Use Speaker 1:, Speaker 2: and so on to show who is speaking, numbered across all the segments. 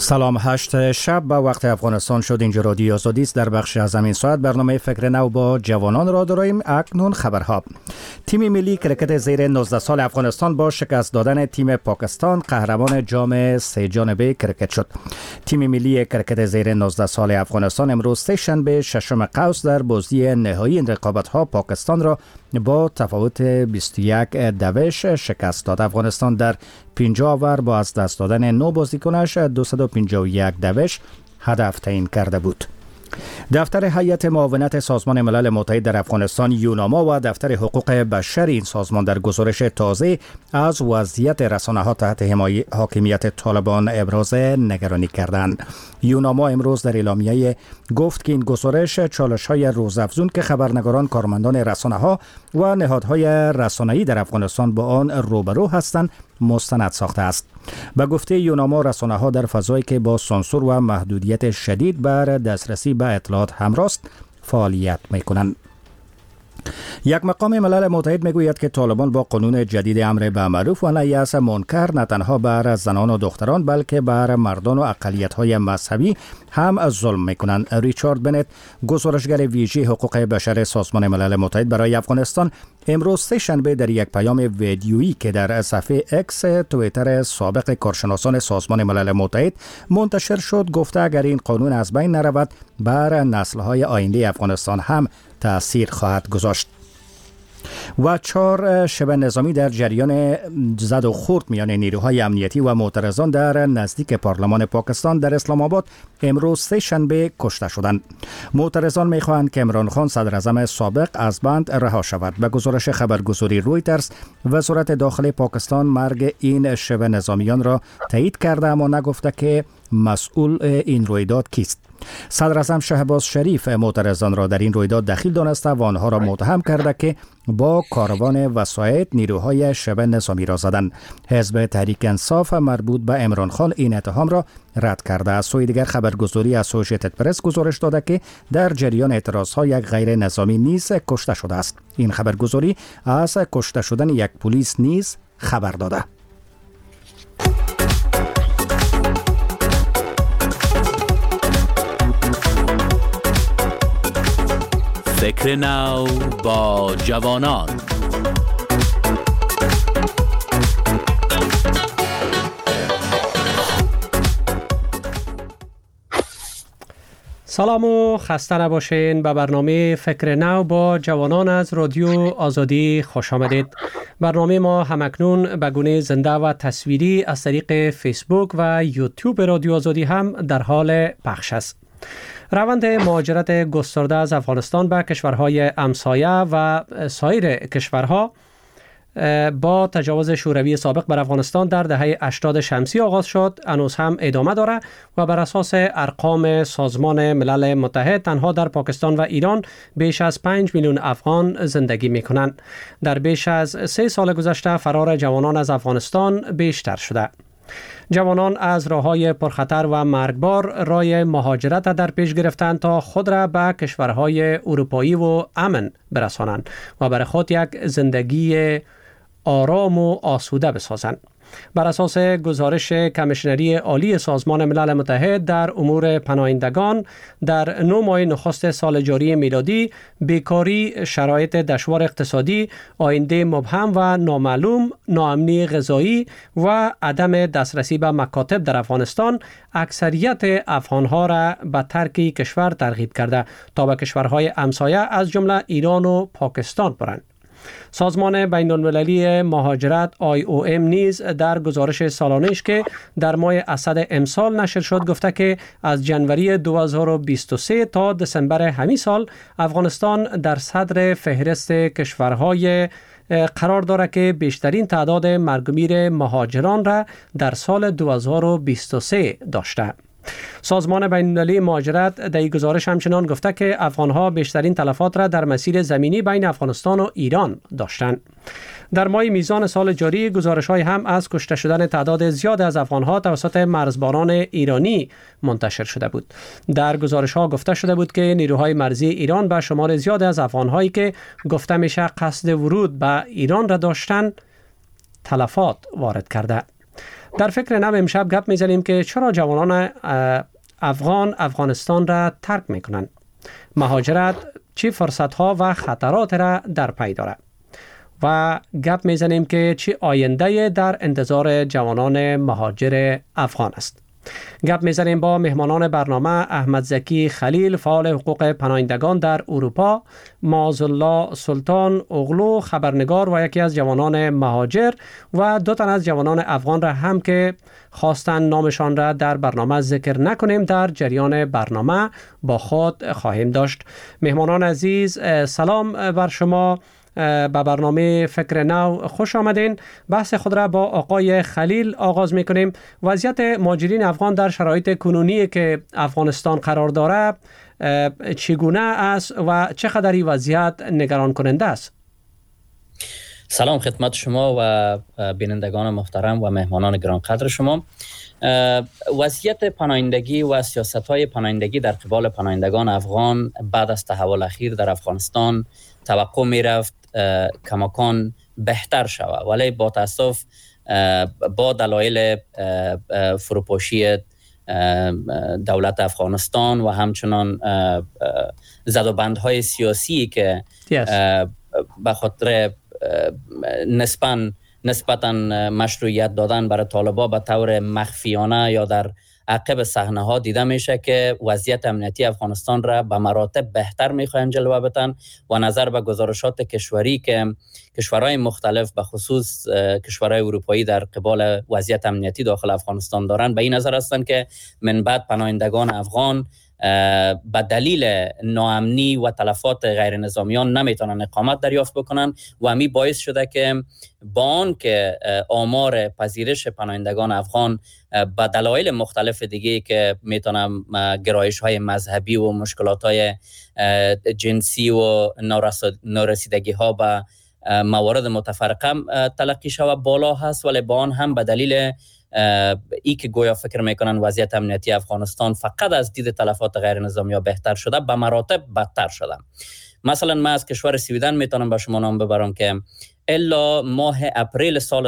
Speaker 1: سلام. 8 شب به وقت افغانستان شد. اینجا رادیو آزادی است. در بخش از این ساعت برنامه فکر نو با جوانان را داریم. اکنون خبرها. تیم ملی کرکت زیر 19 سال افغانستان با شکست دادن تیم پاکستان قهرمان جام سه جانبه کرکت شد. تیم ملی کرکت زیر 19 سال افغانستان امروز سه شنبه ششم قوس در بازی نهایی این رقابت‌ها پاکستان را با تفاوت 21 شکست داد. افغانستان در 50 اوور با از دست دادن 9 بازیکنش 251 هدف تعیین کرده بود. دفتر هیئت معاونت سازمان ملل متحد در افغانستان یوناما و دفتر حقوق بشر این سازمان در گزارش تازه از وضعیت رسانه‌ها تحت حاکمیت طالبان ابراز نگرانی کردند. یوناما امروز در اعلامیه گفت که این گزارش چالش‌های روزافزون که خبرنگاران، کارمندان رسانه‌ها و نهادهای رسانه‌ای در افغانستان با آن روبرو هستند مستند ساخته است. به گفته یوناما رسانه‌ها در فضایی که با سانسور و محدودیت شدید بر دسترسی به اطلاعات همراه است فعالیت می‌کنند. یک مقام ملل متحد میگوید که طالبان با قانون جدید امر به معروف و نهی از منکر نه تنها بر زنان و دختران بلکه بر مردان و اقلیت‌های مذهبی هم ظلم می‌کنند. ریچارد بنت، گزارشگر ویژه حقوق بشر سازمان ملل متحد برای افغانستان، امروز سه شنبه در یک پیام ویدیویی که در صفحه اکس توییتر سابق کارشناسان سازمان ملل متحد منتشر شد گفته اگر این قانون از بین نرود بر نسل‌های آینده افغانستان هم تأثیر خواهد گذاشت. و 4 شبه نظامی در جریان زد و خورد میان نیروهای امنیتی و معترضان در نزدیک پارلمان پاکستان در اسلام آباد امروز سه شنبه کشته شدند. معترضان میخواهند که عمران خان صدر اعظم سابق از بند رها شود. به گزارش خبرگزاری رویترز، وزارت داخلی پاکستان مرگ این شبه نظامیان را تایید کرده اما نگفته که مسئول این رویداد کیست. صدر اعظم شهباز شریف معترضان را در این رویداد دخیل دانسته و آنها را متهم کرده که با کاروان وسایط نیروهای شبه نظامی را زدند. حزب تحریک انصاف مربوط به عمران خان این اتهام را رد کرده. از سوی دیگر خبرگزاری اسوسییتد پرس گزارش داده که در جریان اعتراضها یک غیر نظامی نیز کشته شده است. این خبرگزاری از کشته شدن یک پلیس نیز خبر داده.
Speaker 2: فکر نو با جوانان.
Speaker 3: سلام و خسته نباشین. به برنامه فکر نو با جوانان از رادیو آزادی خوش آمدید. برنامه ما همکنون به گونه زنده و تصویری از طریق فیسبوک و یوتیوب رادیو آزادی هم در حال پخش است. روند مهاجرت گسترده از افغانستان به کشورهای همسایه و سایر کشورها با تجاوز شوروی سابق بر افغانستان در دهه 80 شمسی آغاز شد، هنوز هم ادامه داره و بر اساس ارقام سازمان ملل متحد تنها در پاکستان و ایران بیش از 5 میلیون افغان زندگی می‌کنند. در بیش از 3 سال گذشته فرار جوانان از افغانستان بیشتر شده. جوانان از راه‌های پرخطر و مرگبار راه مهاجرت در پیش گرفتند تا خود را به کشورهای اروپایی و امن برسانند و برای خود یک زندگی آرام و آسوده بسازند. بر اساس گزارش کمیشنری عالی سازمان ملل متحد در امور پناهندگان، در 9 ماه نخست سال جاری میلادی بیکاری، شرایط دشوار اقتصادی، آینده مبهم و نامعلوم، ناامنی غذایی و عدم دسترسی به مکاتب در افغانستان اکثریت افغانها را به ترک کشور ترغیب کرده تا به کشورهای همسایه از جمله ایران و پاکستان برند. سازمان بین المللی مهاجرت IOM نیز در گزارش سالانه‌اش که در ماه اسد امسال نشر شد گفته که از جنوری 2023 تا دسامبر همین سال افغانستان در صدر فهرست کشورهای قرار دارد که بیشترین تعداد مرگ و میر مهاجران را در سال 2023 داشته. سازمان بین المللی مهاجرت در این گزارش همچنان گفته که افغانها بیشترین تلفات را در مسیر زمینی بین افغانستان و ایران داشتند. در ماه میزان سال جاری گزارش‌های هم از کشته شدن تعداد زیاد از افغانها توسط مرزبانان ایرانی منتشر شده بود. در گزارش‌ها گفته شده بود که نیروهای مرزی ایران به شمار زیاد از افغان‌هایی که گفته میشه قصد ورود به ایران را داشتند تلفات وارد کرده. در فکر نو امشب گپ میزنیم که چرا جوانان افغانستان را ترک میکنند. مهاجرت چه فرصت ها و خطرات را در پی دارد و گپ میزنیم که چه آینده در انتظار جوانان مهاجر افغان است. گپ میزنیم با مهمانان برنامه احمد زکی خلیل، فعال حقوق پناهندگان در اروپا، معزالله سلطان اغلو، خبرنگار و یکی از جوانان مهاجر، و دو تن از جوانان افغان را هم که خواستن نامشان را در برنامه ذکر نکنیم در جریان برنامه با خود خواهیم داشت. مهمانان عزیز، سلام بر شما. به برنامه فکر نو خوش آمدین. بحث خود را با آقای خلیل آغاز میکنیم. وضعیت مهاجرین افغان در شرایط کنونی که افغانستان قرار داره چگونه است و چقدر این وضعیت نگران کننده است؟
Speaker 4: سلام خدمت شما و بینندگان محترم و مهمانان گرانقدر شما. وضعیت پناهندگی و سیاست‌های پناهندگی در قبال پناهندگان افغان بعد از تحول اخیر در افغانستان توقع می‌رفت کماکان بهتر شود، ولی با تأسف با دلایل فروپاشی دولت افغانستان و همچنان زدوبندهای سیاسی که به خاطر نسبتاً مشروعیت دادن برای طالبان به طور مخفیانه یا در عقب صحنه ها دیده میشه که وضعیت امنیتی افغانستان را به مراتب بهتر میخواین جلوه بدن و نظر به گزارشات کشوری که کشورهای مختلف به خصوص کشورهای اروپایی در قبال وضعیت امنیتی داخل افغانستان دارن به این نظر هستند که من بعد پناهندگان افغان به دلیل ناامنی و تلفات غیر نظامیان نمیتونن اقامت دریافت بکنن و همین باعث شده که با آن که آمار پذیرش پناهندگان افغان به دلایل مختلف دیگه که میتونن گرایش های مذهبی و مشکلات های جنسی و نارسیدگی ها به موارد متفرقه تلقی شده بالا هست، ولی با آن هم به دلیل ای که گویا فکر میکنن وضعیت امنیتی افغانستان فقط از دید تلفات غیر نظامی ها بهتر شده، به مراتب بدتر شده. مثلا من از کشور سویدن میتونم به شما نام ببرم که الا ماه اپریل سال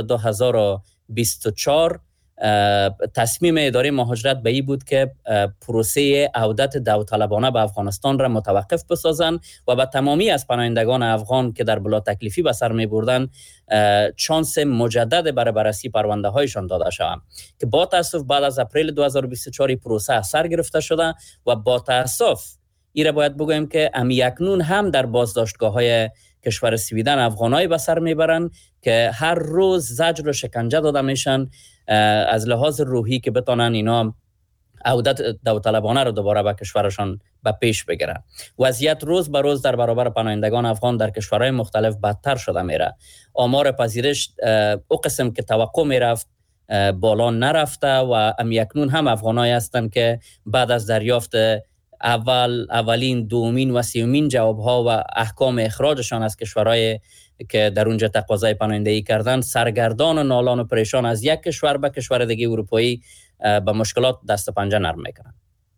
Speaker 4: 2024 تصمیم اداره مهاجرت به این بود که پروسه عودت داوطلبانه به افغانستان را متوقف بسازند و به تمامی از پناهندگان افغان که در بلا تکلیفی به سر می بردن چانس مجدد برای بررسی پرونده هایشان داده شود که با تاسف بعد از اپریل 2024 پروسه سر گرفته شده و با تاسف ایره باید بگویم که اکنون هم در بازداشتگاه های کشور سویدن افغانای به سر میبرن که هر روز زجر و شکنجه داده میشن از لحاظ روحی که بتونن اینا عودت داوطلبانه رو دوباره به کشورشان به پیش بگیرن. وضعیت روز به روز در برابر پناهندگان افغان در کشورهای مختلف بدتر شده میره. آمار پذیرش او قسم که توقع میرفت بالا نرفته و اکنون هم افغانایی هستند که بعد از دریافت اولین، دومین و سیومین جوابها و احکام اخراجشان از کشورهای که در اونجا تقاضای پناهندگی کردن سرگردان و نالان و پریشان از یک کشور به کشور دیگه اروپایی به مشکلات دست و پنجه نرم میکنن.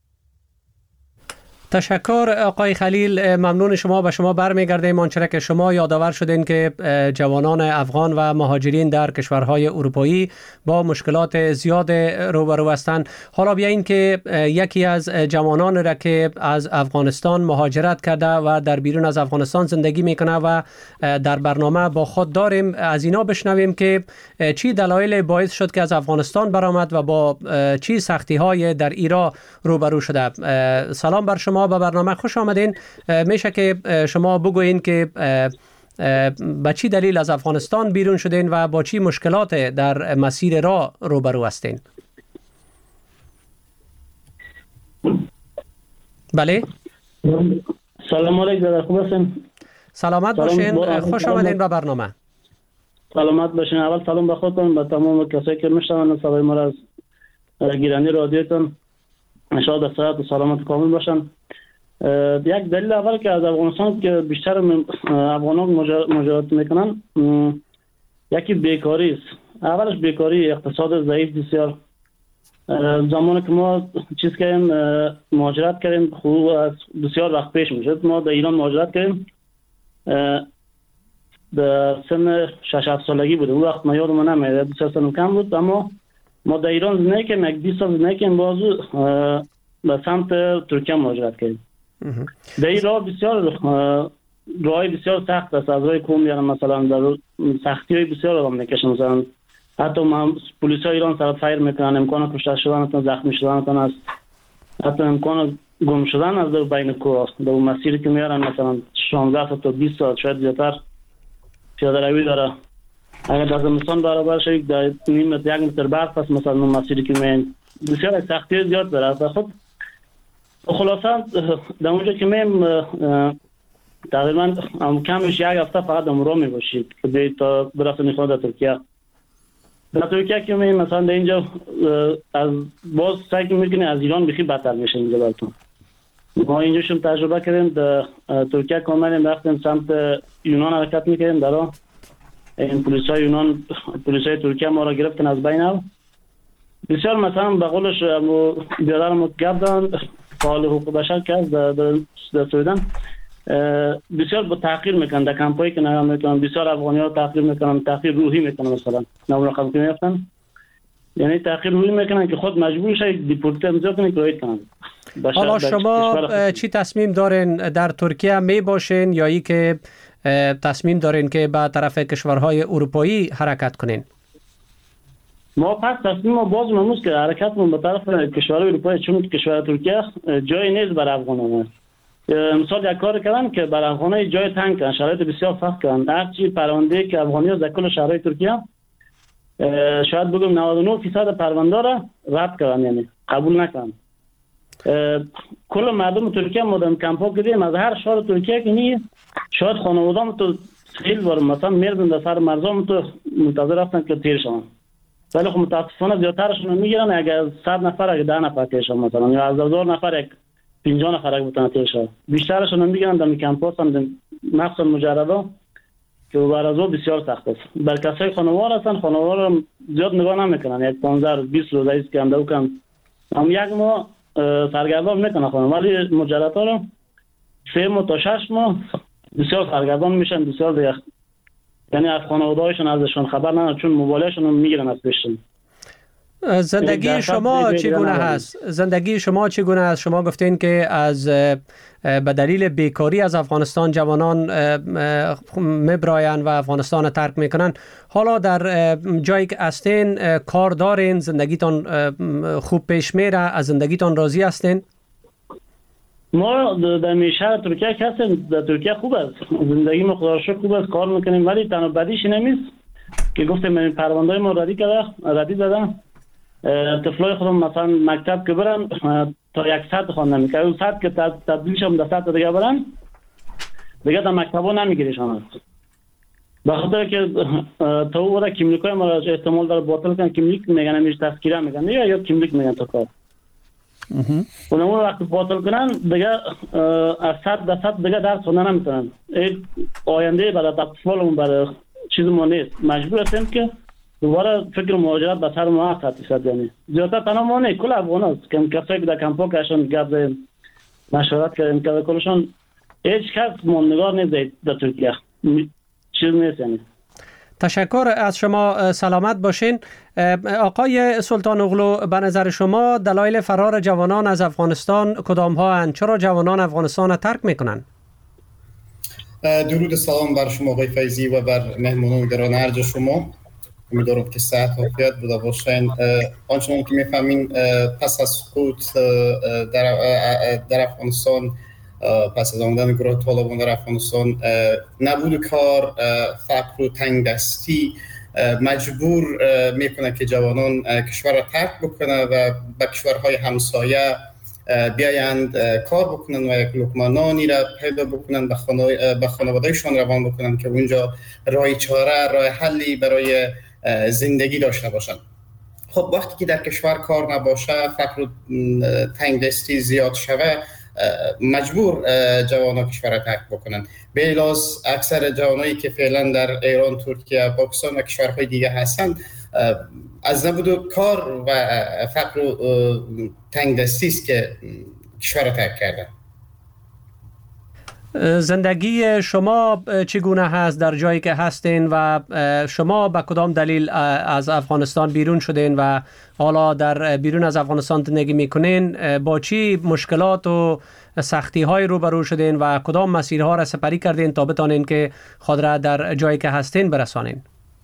Speaker 3: تشکر آقای خلیل، ممنون شما. به شما برمیگردیم. آنچه که شما یادآور شدین که جوانان افغان و مهاجرین در کشورهای اروپایی با مشکلات زیاد روبرو هستند. حالا بیاییم که یکی از جوانان را که از افغانستان مهاجرت کرده و در بیرون از افغانستان زندگی میکنه و در برنامه با خود داریم، از اینا بشنویم که چی دلایل باعث شد که از افغانستان برآمد و با چی سختی های در ایران روبرو شده. سلام بر شما، به برنامه خوش آمدین. میشه که شما بگوین که با چی دلیل از افغانستان بیرون شدین و با چی مشکلات در مسیر راه روبرو هستین؟ بله.
Speaker 5: سلام علیکم، خوب هستین؟
Speaker 3: سلامت باشین، خوش آمدین به برنامه.
Speaker 5: سلامت باشین. اول سلام به خودتون، به تمام کسایی که میشنون صدای ما از گیرنده رادیوتون. انشاءالله صحت و سلامت کامل باشن. یک دلیل اول که از افغانستان که بیشتر افغانان مهاجرت میکنن یکی بیکاری است. اولش بیکاری، اقتصاد ضعیف بسیار. زمانی که ما چیز کردیم مهاجرت کردیم خوب بسیار وقت پیش میشد. ما در ایران مهاجرت کردیم در سن 6-7 سالگی بود. اون وقت من یادم نمیاد، 2 سال کم بود، اما ما در ایران زندگی کردیم، یک 20 سال زندگی کردیم، بازو به سمت ترکیه مهاجرت کردیم. در این راه بسیار راهی بسیار سخت است، از راه کوم میارن، مثلا در سختی های بسیار آدم میکشن، مثلا حتی پلیس های ایران سرت فایر میکنن، امکان کشته شدن، زخمی شدن است، حتی امکان گم شدن از در بین کوه، در مسیری که میارن مثلا 16 تا 20 ساعت شاید زیادتر پیاده روی داره. اگر در زمستان برابر شد در نیم متر 1 متر برف است، مثلا اون مسیری که میان بسیار سختی زیاد داره. خود خلاصا در اونجا که میم تقریبا کمش 1 هفته فقط در راه میباشید که بیایید تا برفتن خود در ترکیه. در ترکیه که میم مثلا در اینجا از باز سعی میکنید از ایران بخی بدتر میشه اینجا براتون. ما اینجا شم تجربه کردیم، در ترکیه کاملا رفتیم سمت یونان حرکت میکردیم، در راه این پلیسای یونان، پلیسای ترکیه ما را گرفتن از بین. بسیار مثلا به قولش بیادرم گفت دادن فعال حقوق بشر که در سویدن بسیار با تحقیر میکنن، در کمپایی که نگاه میکنن بسیار افغانی ها تحقیر میکنن، تحقیر روحی میکنن، مثلا نمونه خواهم که میفتن یعنی تحقیر روحی میکنن که خود مجبور شاید دیپورت امضا کنن که روید کنن.
Speaker 3: حالا شما چی تصمیم دارین در ترکیه می باشین یا ای که تصمیم دارین که به طرف کشورهای اروپایی حرکت کنین؟
Speaker 5: ما پس تصمیم ما باز مموز که حرکتمون به طرف کشورهای اروپایی، چون کشور ترکیه جای نیست برای افغانان. مثال یک کار کردن که برای افغانای جای تنگ کردن، شرایط بسیار سخت کردن. هرچی پرونده که افغانی‌ها در کل شهرهای ترکیه شاید بگم 99% پرونده را رد کردن، یعنی قبول نکردن. کل مردم ترکیه مدام کمپا کردیم از هر شهر ترکیه که نی شاید خانواده‌ام تو خیلی بار مثلا میردن در سر مرزام تو منتظر رفتن که تیر شون، ولی خب متاسفانه زیادترشون میگیرن. اگر 100 نفر اگر 10 نفر تیر شون مثلا یا از 1000 نفر 50 نفر اگر بتونن تیر شون، بیشترشون میگیرن در کمپاس هم مخصوصا مجردا که برازو بسیار سخت است. بر کسای خانوار هستن، خانوار زیاد نگاه نمیکنن، یک 15 20 روزه است که اندو کم هم یک ماه سرگردان میکنن خانم، ولی مجردها رو 3 ماه تا 6 ماه بسیار سرگردان میشن، بسیار دیگه یعنی از خانواده‌هاشون ازشون خبر ندارن، چون موبایلشون رو میگیرن از پیششون.
Speaker 3: زندگی شما چگونه هست؟ زندگی شما چگونه است؟ شما گفتین که از به دلیل بیکاری از افغانستان جوانان میبراین و افغانستان ترک میکنن. حالا در جایی که هستین کار دارین؟ زندگیتان خوب پیش میره؟ از زندگیتان راضی هستین؟
Speaker 5: ما در شهر ترکیه که هستیم، در ترکیه خوب است، زندگی ما خدا را شکر خوب است، کار میکنیم، ولی تنها بدیش نیست که گفتیم این پرونده‌های ما ردی دادن. طفلای خودم مثلا مکتب که برن تا 100 خواندن میکنه، اون 100 که تبدیل شم در 100 دیگه برن دیگه در مکتبا نمیگیریشان است، به خاطر که تا او وقت کیمیکای ما را احتمال داره باطل کنن، کیمیک میگن میش تذکیره میگن یا کیمیک میگن تا کار اون وقت باطل کنن دیگه از 100% دیگه درس خوندن نمیتونن. آینده برای اطفالمون برای چیز ما نیست، مجبور هستیم که دوباره فکر مهاجرت به سر ما هست. یعنی زیادتر تنها ما نه، کل افغان هست که کسایی که در کمپا کشون گپ زدیم مشورت کردیم که کلشون هیچ کس ماندگار نیست در ترکیه، چیز نیست. یعنی
Speaker 3: تشکر از شما، سلامت باشین. آقای سلطان اغلو، به نظر شما دلایل فرار جوانان از افغانستان کدام ها اند؟ چرا جوانان افغانستان را ترک میکنن؟
Speaker 6: درود سلام بر شما آقای فیضی و بر مهمانان گران ارج شما. امیدوارم که صحت و عافیت بوده باشین. آنچنان که میفهمین پس از سقوط در افغانستان، پس از آمدن گروه طالبان در افغانستان، نبود کار، فقر و تنگ دستی مجبور میکنه که جوانان کشور را ترک بکنه و به کشورهای همسایه بیایند کار بکنن و یک لقمه نانی را پیدا بکنن، به خانوادهشان روان بکنن که اونجا راه چاره، راه حلی برای زندگی داشته باشن. خب وقتی که در کشور کار نباشه، فقر و تنگ دستی زیاد شوه، مجبور جوانان کشور را ترک بکنن. به علاوه اکثر جوانایی که فعلا در ایران، ترکیه، پاکستان و کشورهای دیگه هستن از نبود کار و فقر و تنگ دستی است که کشور را ترک کردن.
Speaker 3: زندگی شما چگونه هست در جایی که هستین و شما به کدام دلیل از افغانستان بیرون شدین و حالا در بیرون از افغانستان زندگی میکنین؟ با چی مشکلات و سختی های روبرو شدین و کدام مسیرها را سپری کردین تا بتانین که خود را در جایی که هستین برسانین؟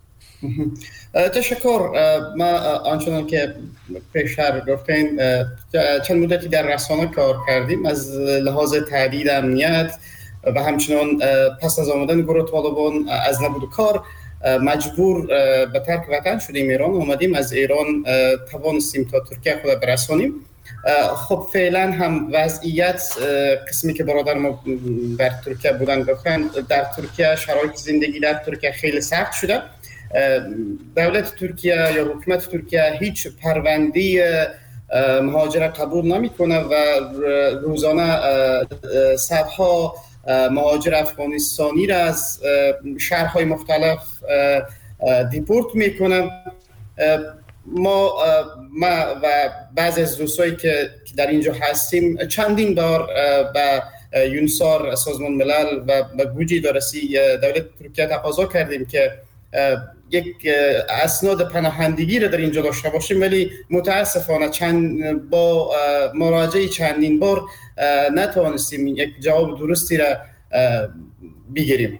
Speaker 6: تشکر. ما آنچنان که پیشتر گفتین چند مدتی در رسانه کار کردیم. از لحاظ تهدید امنیت و همچنان پس از آمدن گروه طالبان از نبود کار مجبور به ترک وطن شدیم. ایران اومدیم، از ایران توانستیم تا ترکیه خود برسانیم. خب فعلا هم وضعیت قسمی که برادر ما در ترکیه بودن گفتن، در ترکیه شرایط زندگی در ترکیه خیلی سخت شده. دولت ترکیه یا حکومت ترکیه هیچ پرونده‌ای مهاجرت قبول نمیکنه و روزانه صدها مهاجر افغانستانی را از شهرهای مختلف دیپورت میکنه. ما و بعضی از دوستایی که در اینجا هستیم چندین بار به یونسار، سازمان ملل و به گوجه ادارسی دولت ترکیه تقاضا کردیم که یک اسناد پناهندگی را در اینجا داشته باشیم، ولی متاسفانه با مراجعه چندین بار نتوانستیم یک جواب درستی را بگیریم.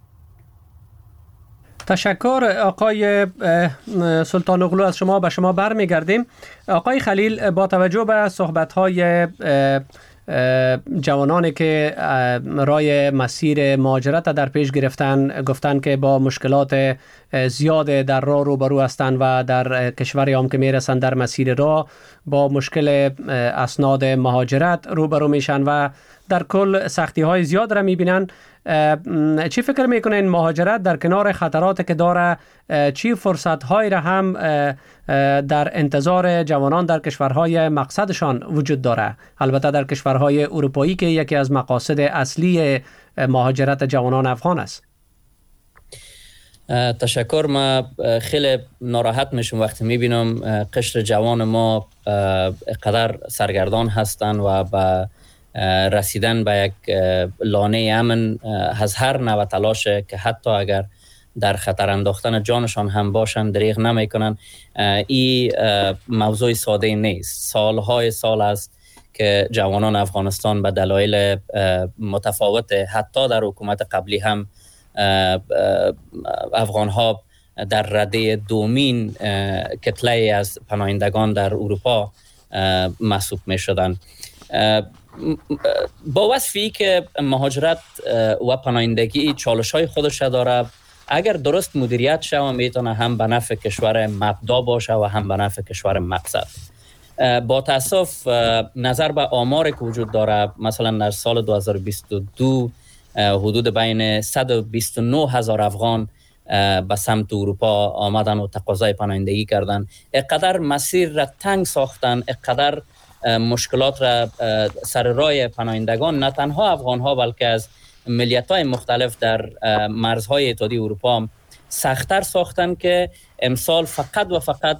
Speaker 3: تشکر آقای سلطان اغلو. از شما به شما برمیگردیم. آقای خلیل، با توجه به صحبت‌های جوانانی که رای مسیر مهاجرت در پیش گفتن که با مشکلات زیاد در راه روبرو هستند و در کشوری هم که میرسن در مسیر راه با مشکل اسناد مهاجرت روبرو میشن و در کل سختی های زیاد را میبینن. چی فکر میکنین مهاجرت در کنار خطرات که داره چی فرصت های را هم در انتظار جوانان در کشورهای مقصدشان وجود داره؟ البته در کشورهای اروپایی که یکی از مقاصد اصلی مهاجرت جوانان افغان است.
Speaker 4: تشکر. ما خیلی ناراحت میشم وقتی میبینم قشر جوان ما قدر سرگردان هستند و به رسیدن به یک لانه امن از هر نوع تلاش که حتی اگر در خطر انداختن جانشان هم باشن دریغ نمی کنن. این موضوع ساده نیست. سالهای سال است که جوانان افغانستان به دلایل متفاوت، حتی در حکومت قبلی هم افغانها در رده دومین کتله از پناهندگان در اروپا محسوب می شدن. با وصفی که مهاجرت و پناهندگی چالش‌های خودش داره، اگر درست مدیریت شود میتونه هم به نفع کشور مبدا باشه و هم به نفع کشور مقصد. با تاسف نظر به آمار که وجود داره، مثلا در سال 2022 حدود بین 129,000 افغان به سمت اروپا آمدن و تقاضای پناهندگی کردن. اقدر مسیر را تنگ ساختن، اقدر مشکلات را سر راه پناهندگان نه تنها افغان ها بلکه از ملیت های مختلف در مرزهای اتحادیه اروپا سخت‌تر ساختن که امسال فقط و فقط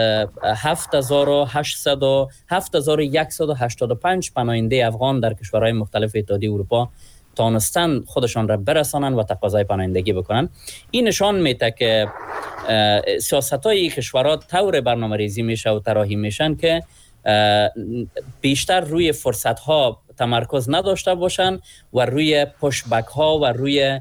Speaker 4: 7,185 پناهنده افغان در کشورهای مختلف اتحادیه اروپا تانستن خودشان را برسانن و تقاضای پناهندگی بکنن. این نشان میده که سیاست‌های کشورها طور برنامه‌ریزی میشه و طراحی میشن که بیشتر روی فرصت‌ها تمرکز نداشته باشن و روی پشبک ها و روی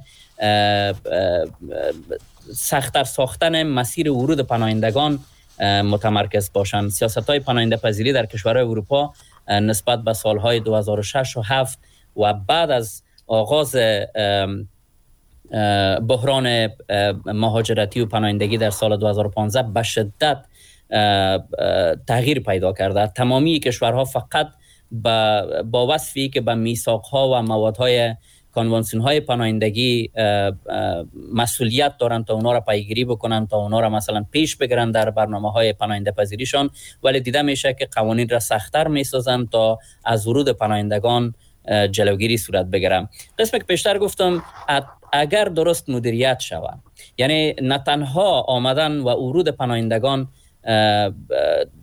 Speaker 4: سخت‌تر ساختن مسیر ورود پناهندگان متمرکز باشن. سیاست‌های پناهنده پذیری در کشورهای اروپا نسبت به سالهای 2006 و 2007 و بعد از آغاز بحران مهاجرتی و پناهندگی در سال 2015 به شدت تغییر پیدا کرده. تمامی کشورها فقط با وصفی که به میثاق‌ها و موادهای کنوانسیون‌های پناهندگی مسئولیت دارن تا اونا را پیگیری بکنن، تا اونا را مثلا پیش بگیرن در برنامه‌های پناهنده پذیریشان، ولی دیده میشه که قوانین را سخت‌تر میسازن تا از ورود پناهندگان جلوگیری صورت بگیرم. قسمی که پیشتر گفتم اگر درست مدیریت شود، یعنی نه تنها آمدن و ورود پناهندگان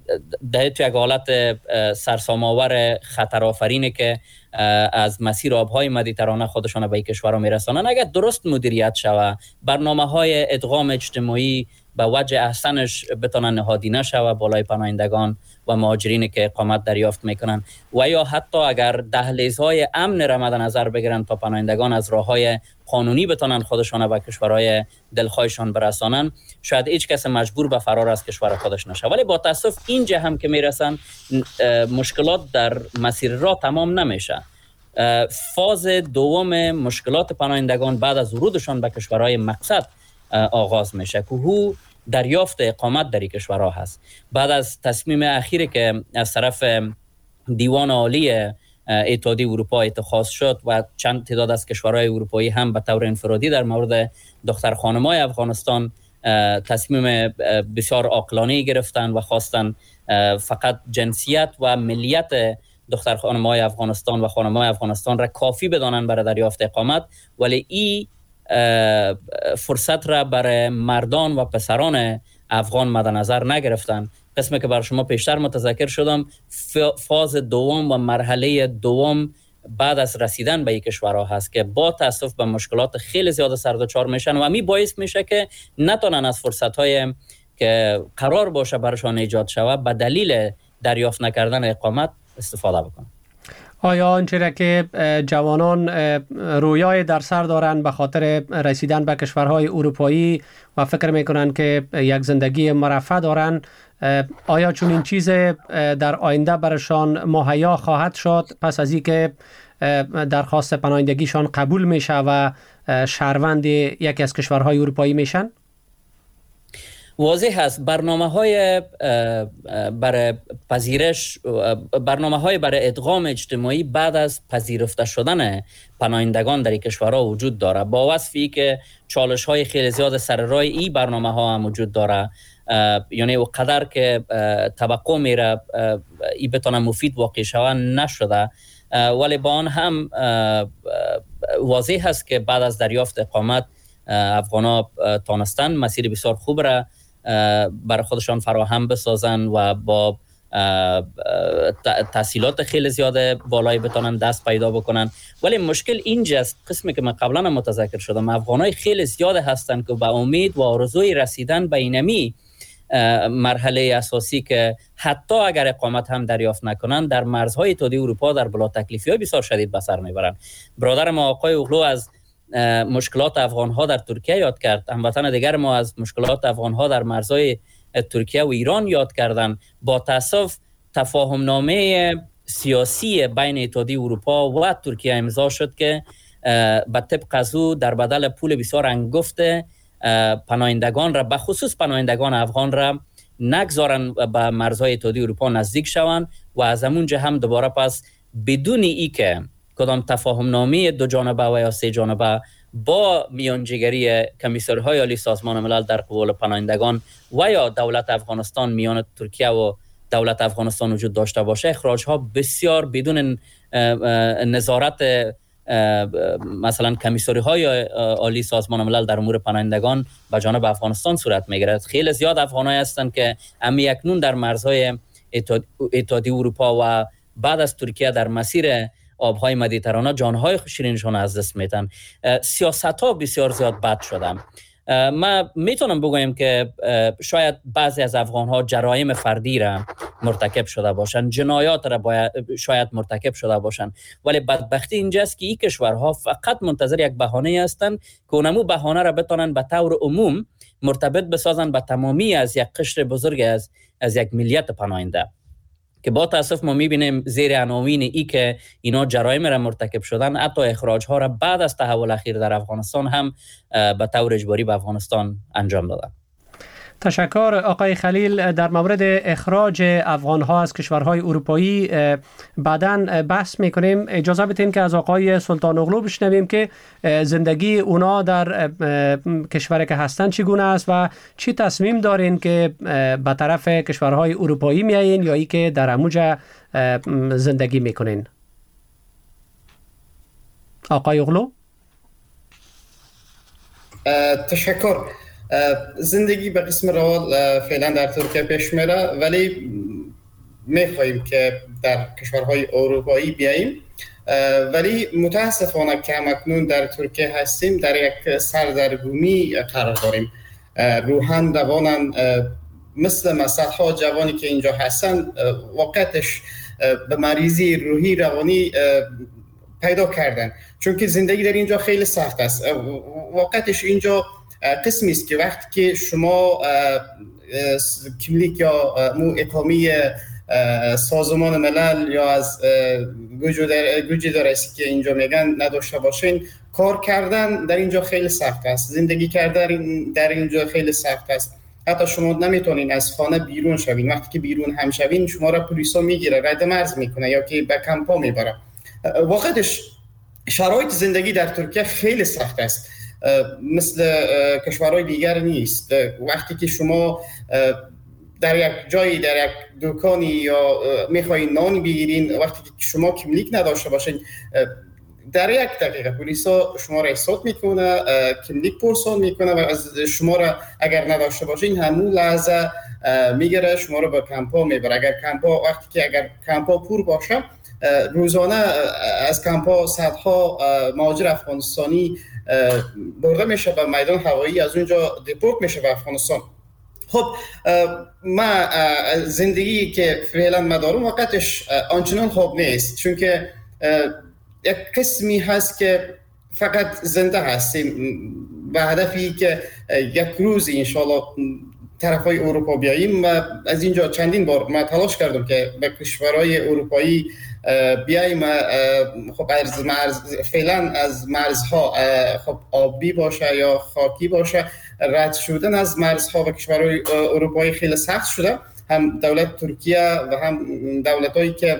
Speaker 4: ده تو یک حالت سرسام‌آور خطرآفرینه که از مسیر آبهای مدیترانه خودشان به این کشورها میرسانن. اگر درست مدیریت شود، برنامه‌های ادغام اجتماعی به وجه احسنش بتونن نهادینه شود بالای پناهندگان و مهاجرینی که اقامت دریافت میکنن، و یا حتی اگر دهلیزهای امن را مد نظر بگیرن تا پناهندگان از راههای قانونی بتونن خودشان به کشورهای دلخواهشان برسانن، شاید هیچ کس مجبور به فرار از کشور خودش نشه. ولی با تاسف اینجا هم که میرسن مشکلات در مسیر راه تمام نمیشه. فاز دوم مشکلات پناهندگان بعد از ورودشان به کشورهای مقصد آغاز میشه که هو دریافت اقامت در این کشورها هست. بعد از تصمیم اخیری که از طرف دیوان عالی اتحادیه اروپا اتخاذ شد و چند تعداد از کشورهای اروپایی هم به طور انفرادی در مورد دختر خانم‌های افغانستان تصمیم بسیار عاقلانه گرفتن و خواستن فقط جنسیت و ملیت دختر خانم‌های افغانستان و خانم‌های افغانستان را کافی بدانند برای دریافت اقامت، ولی این فرصت را برای مردان و پسران افغان مد نظر نگرفتن. قسمی که بر شما پیشتر متذکر شدم، فاز دوم و مرحله دوم بعد از رسیدن به این کشورها هست که با تاسف به مشکلات خیلی زیاد سردچار میشن و می باعث میشه که نتونن از فرصت‌های که قرار باشه برشان ایجاد شود به دلیل دریافت نکردن اقامت استفاده بکنن.
Speaker 3: آیا آنچه که جوانان رویای در سر دارند به خاطر رسیدن به کشورهای اروپایی و فکر میکنند که یک زندگی مرفه دارند، آیا چون این چیز در آینده برشان مهیا خواهد شد پس از اینکه درخواست پناهندگیشان قبول میشه و شهروند یکی از کشورهای اروپایی میشن؟
Speaker 4: واضح است برنامه‌های برای پذیرش، برنامه‌های برای ادغام اجتماعی بعد از پذیرفته شدن پناهندگان در این کشورها وجود داره، با وصفی که چالش‌های خیلی زیاد سر راه این برنامه‌ها هم وجود داره. یعنی اونقدر که توقع میره این بتونه مفید واقع شود نشده، ولی با آن هم واضح است که بعد از دریافت اقامت افغان‌ها تانستن مسیر بسیار خوب را برای خودشان فراهم بسازن و با تحصیلات خیلی زیاده بالایی بتونن دست پیدا بکنن. ولی مشکل اینجاست، قسمی که من قبلا متذکر شدم، افغانای خیلی زیاده هستن که با امید و آرزوی رسیدن به اینمی مرحله اساسی که حتی اگر اقامت هم دریافت نکنن در مرزهای اتحادیه اروپا در بلا تکلیفی‌های بسیار شدید به سر میبرن. برادر ما آقای اوغلو از مشکلات افغان‌ها در ترکیه یاد کرد، هموطن دیگر ما از مشکلات افغان‌ها در مرزهای ترکیه و ایران یاد کردن. با تاسف تفاهم نامه سیاسی بین اتحادیه اروپا و ترکیه امضا شد که به طبق از او در بدل پول بسیار انگفت پناهندگان را، به خصوص پناهندگان افغان را نگذارن به مرزهای اتحادیه اروپا نزدیک شوند و از همونجا هم دوباره پس بدون ای که کدام تفاهم نامه دو جانبه و یا سه جانبه با میانجیگری کمیسرهای عالی سازمان ملل در قبول پناهندگان و یا دولت افغانستان میان ترکیه و دولت افغانستان وجود داشته باشه، اخراج ها بسیار بدون نظارت مثلا کمیسری های عالی سازمان ملل در امور پناهندگان به جانب افغانستان صورت میگیرد. خیلی زیاد افغانایی هستند که امی اکنون در مرزهای اتحادیه اروپا و بعد از ترکیه در مسیر آبهای مدیترانه جانهای شیرینشان از دست میتن. سیاست ها بسیار زیاد بد شدن. ما میتونم بگویم که شاید بعضی از افغان ها جرایم فردی را مرتکب شده باشند، جنایات را شاید مرتکب شده باشند، ولی بدبختی اینجاست که این کشورها فقط منتظر یک بهانه هستند که اونمو بهانه را بتونن به طور عموم مرتبط بسازن به تمامی از یک قشر بزرگ از یک ملیت پناهنده، که با تاسف ما میبینیم زیر عناوین ای که اینا جرایم را مرتکب شدن، حتی اخراج ها را بعد از تحول اخیر در افغانستان هم به طور اجباری به افغانستان انجام دادن.
Speaker 3: تشکر آقای خلیل. در مورد اخراج افغان ها از کشورهای اروپایی بعداً بحث میکنیم. اجازه بدین که از آقای سلطان اغلو بشنویم که زندگی اونا در کشوری که هستن چگونه است و چی تصمیم دارین که به طرف کشورهای اروپایی میایین یا ای که در اموجه زندگی میکنین. آقای اغلو.
Speaker 6: تشکر. زندگی به قسم روال فعلا در ترکیه پیش میره، ولی میخواهیم که در کشورهای اروپایی بیاییم، ولی متاسفانه که همکنون در ترکیه هستیم در یک سردرگمی قرار داریم. روحان دوانن مثل صدها جوانی که اینجا هستن واقعتش به مریضی روحی روانی پیدا کردن، چون که زندگی در اینجا خیلی سخت است. واقعتش اینجا قسمی است که وقتی که شما کلیک یا اقامی سازمان ملل یا از گوجه درسی که اینجا میگن نداشته باشین، کار کردن در اینجا خیلی سخت است، زندگی کردن در اینجا خیلی سخت است. حتی شما نمیتونین از خانه بیرون شوین، وقتی که بیرون هم شوین شما را پلیسا میگیره، رد مرز میکنه یا که به کمپا میبره. واقعتش شرایط زندگی در ترکیه خیلی سخت است، مثل کشورهای دیگر نیست. وقتی که شما در یک جایی در یک دکانی یا میخواین نان بگیرین، وقتی که شما کملیک نداشته باشین در یک دقیقه پلیسا شما را احساس میکنه، کملیک پرسان میکنه و از شما را اگر نداشته باشین همون لحظه میگیره شما را به کمپا میبره. اگر کمپا پر باشه، روزانه از کمپا صدها مهاجر افغانستانی برده میشه به میدان هوایی، از اونجا دیپورت میشه به افغانستان. خب ما زندگی که فعلا ما دارم واقعتش آنچنان خوب نیست، چون که یک قسمی هست که فقط زنده هستیم به هدفی که یک روز انشالله طرفای اروپا بیاییم. و از اینجا چندین بار ما تلاش کردم که به کشورهای اروپایی بیاییم. خب فعلا از مرزها خب آبی باشه یا خاکی باشه، رد شدن از مرزها و کشورهای اروپایی خیلی سخت شده. هم دولت ترکیه و هم دولتایی که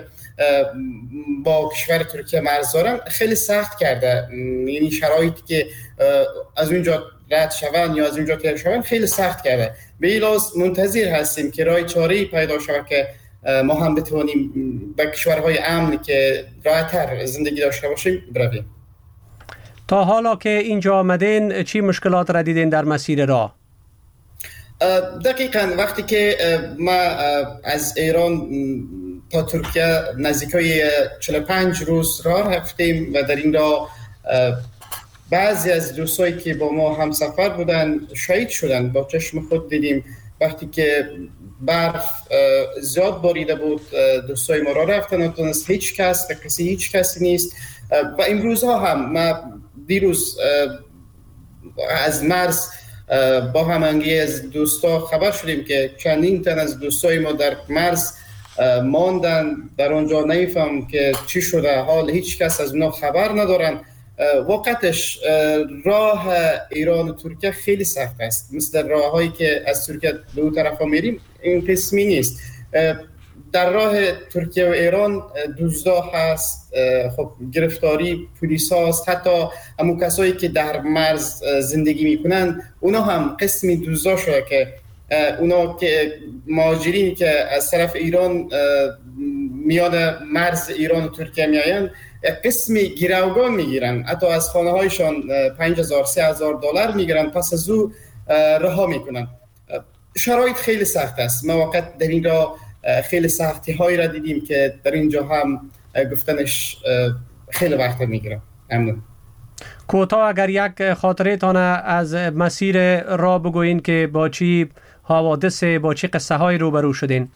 Speaker 6: با کشور ترکیه مرز دارن خیلی سخت کرده، یعنی شرایطی که از اونجا رد شوند یا از اونجا تیر شوند خیلی سخت کرده. به این لحاظ منتظر هستیم که راه چاره‌ای پیدا شود که ما هم بتوانیم به کشورهای امن که راحت‌تر زندگی داشته باشیم برویم.
Speaker 3: تا حالا که اینجا آمدین چی مشکلات را دیدین در مسیر راه؟
Speaker 6: دقیقاً وقتی که ما از ایران تا ترکیه نزدیکای 45 روز راه رفتیم و در این راه بعضی از دوستایی که با ما همسفر بودن شهید شدن. با چشم خود دیدیم وقتی که برف زیاد باریده بود، دوستای ما راه رفتن نتونست هیچ کسی نیست. و امروزها هم ما دیروز از مرز با هماهنگی از دوستا خبر شدیم که چندین تن از دوستای ما در مرز ماندن، در اونجا نمیفهم که چی شده، حال هیچ کس از اونا خبر ندارن. واقعتش راه ایران و ترکیه خیلی سخت است، مثل راههایی که از ترکیه به اون طرف میریم این قسمی نیست. در راه ترکیه و ایران دزدا هست، خب گرفتاری پلیس هست، حتی همون کسایی که در مرز زندگی میکنن اونا هم قسمی دزدا شده که اونا که مهاجرینی که از طرف ایران میاد مرز ایران و ترکیه میاین قسمی گروگان میگیرن، حتی از خانه هایشان 5000-3000 دلار میگیرن، پس از او رها میکنن. شرایط خیلی سخت است. ما واقعا در این راه خیلی سختی هایی را دیدیم که در اینجا هم گفتنش خیلی وقت میگیره. ممنون.
Speaker 3: کوتاه اگر یک خاطره تان از مسیر راه بگوین که با چی حوادث با چی قصه های روبرو شدین؟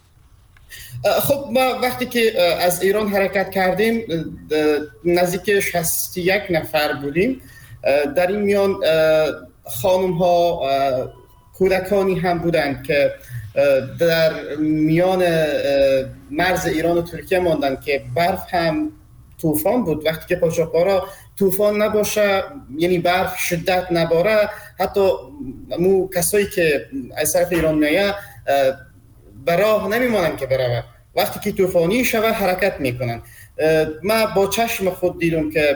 Speaker 6: خب ما وقتی که از ایران حرکت کردیم نزدیک 61 نفر بودیم. در این میان خانم ها کودکانی هم بودند که در میان مرز ایران و ترکیه ماندن که برف هم طوفان بود. وقتی که قاچاقبرا طوفان نباشه، یعنی برف شدت نباره، حتی مو کسایی که از طرف ایران میایه به راه نمیمانن که بروند. وقتی که طوفانی شود حرکت میکنن. ما با چشم خود دیدم که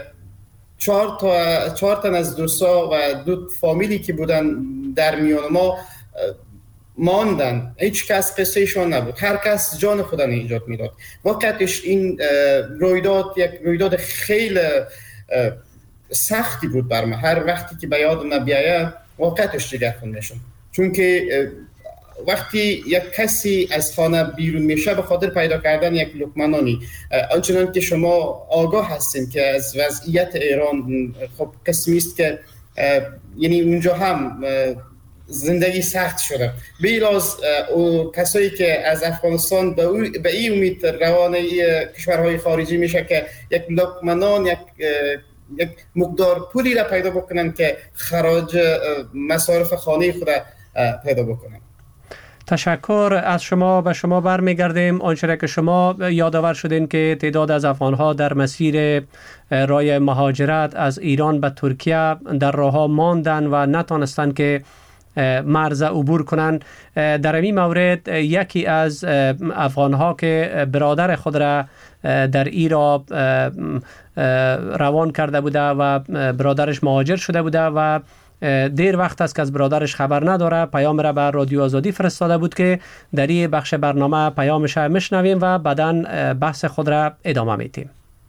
Speaker 6: 4 تن از دوستا و 2 فامیلی که بودن در میان ما ماندن. هیچ کس قصهشون نبود، هر کس جان خودن ایجاد میداد. واقعتش این رویداد یک رویداد خیلی سختی بود بر من. هر وقتی که به یادم بیاید واقعتش جگرخون میشم، چون که وقتی یک کسی از خانه بیرون میشه به خاطر پیدا کردن یک لقمه نانی، آنچنان که شما آگاه هستین که از وضعیت ایران خب قسمی است که یعنی اونجا هم زندگی سخت شده. بیلاز کسایی که از افغانستان به این امید روانه کشورهای خارجی میشه که یک لقمه نان، یک مقدار پولی را پیدا بکنن که خراج مصارف خانه خود پیدا بکنن.
Speaker 3: تشکر از شما. به شما برمیگردیم. آنچه که شما یادآور شدین که تعداد از افغانها در مسیر راه مهاجرت از ایران به ترکیه در راهها ماندن و نتانستند که مرز عبور کنند. در این مورد یکی از افغانها که برادر خود را در ایران روان کرده بوده و برادرش مهاجر شده بوده و دیر وقت است که از برادرش خبر نداره، پیام را به رادیو آزادی فرستاده بود که در این بخش برنامه پیامش را میشنویم و بعداً بحث خود را ادامه میدیم.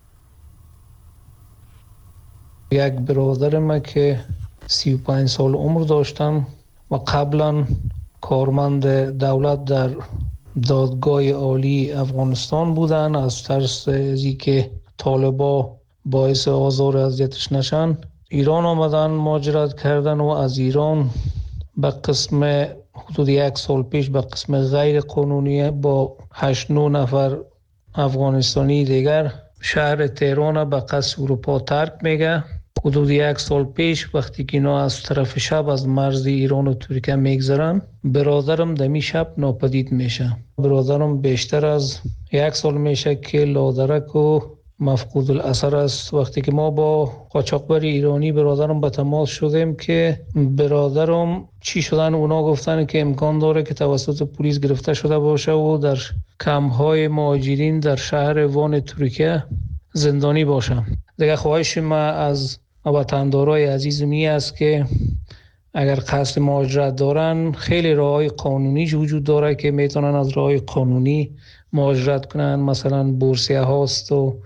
Speaker 7: یک برادر ما که 35 سال عمر داشتم و قبلا کارمند دولت در دادگاه عالی افغانستان بودن، از ترس از اینکه طالبا باعث آزار اذیتش نشن ایران آمدن، مهاجرت کردن و از ایران به قسم حدود 1 سال پیش به قسم غیر قانونی با 8-9 نفر افغانستانی دیگر شهر تهران به قصد اروپا ترک میگه. حدود 1 سال پیش وقتی که اینا از طرف شب از مرز ایران و ترکیه میگذرن، برادرم دمی شب ناپدید میشه. برادرم بیشتر از 1 سال میشه که لادرک و مفقود الاثر است. وقتی که ما با قاچاقبر ایرانی برادرم به تماس شدیم که برادرم چی شدن، اونا گفتن که امکان داره که توسط پلیس گرفته شده باشه و در کمپ‌های مهاجرین در شهر وان ترکیه زندانی باشه. دیگه خواهش ما از وطندارای عزیزم این است که اگر قصد مهاجرت دارن، خیلی راه‌های قانونی وجود داره که میتونن از راه‌های قانونی مهاجرت کنن. مثلا بورسیه هاست و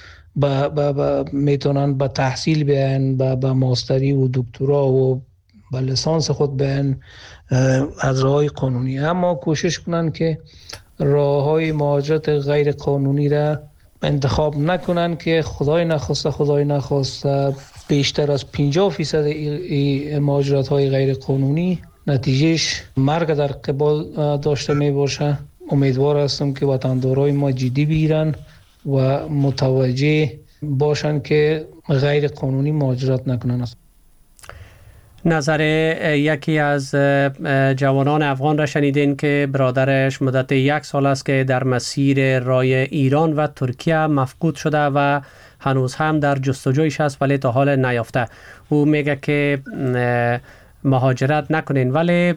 Speaker 7: میتونن به تحصیل بیان، به ماستری و دکترا و به لیسانس خود بیان از راه‌های قانونی. اما کوشش کنن که راه‌های مهاجرت غیر قانونی را انتخاب نکنن که خدای نخواسته بیشتر از 50% مهاجرت‌های غیر قانونی نتیجهش مرگ در قبال داشته می باشه. امیدوار هستم که وطندارای ما جدی بگیرن و متوجه باشن که غیر قانونی مهاجرت نکنن.
Speaker 3: نظر یکی از جوانان افغان را شنیدین که برادرش مدت 1 سال است که در مسیر راه ایران و ترکیه مفقود شده و هنوز هم در جستجویش است ولی تا حال نیافته. او میگه که مهاجرت نکنین، ولی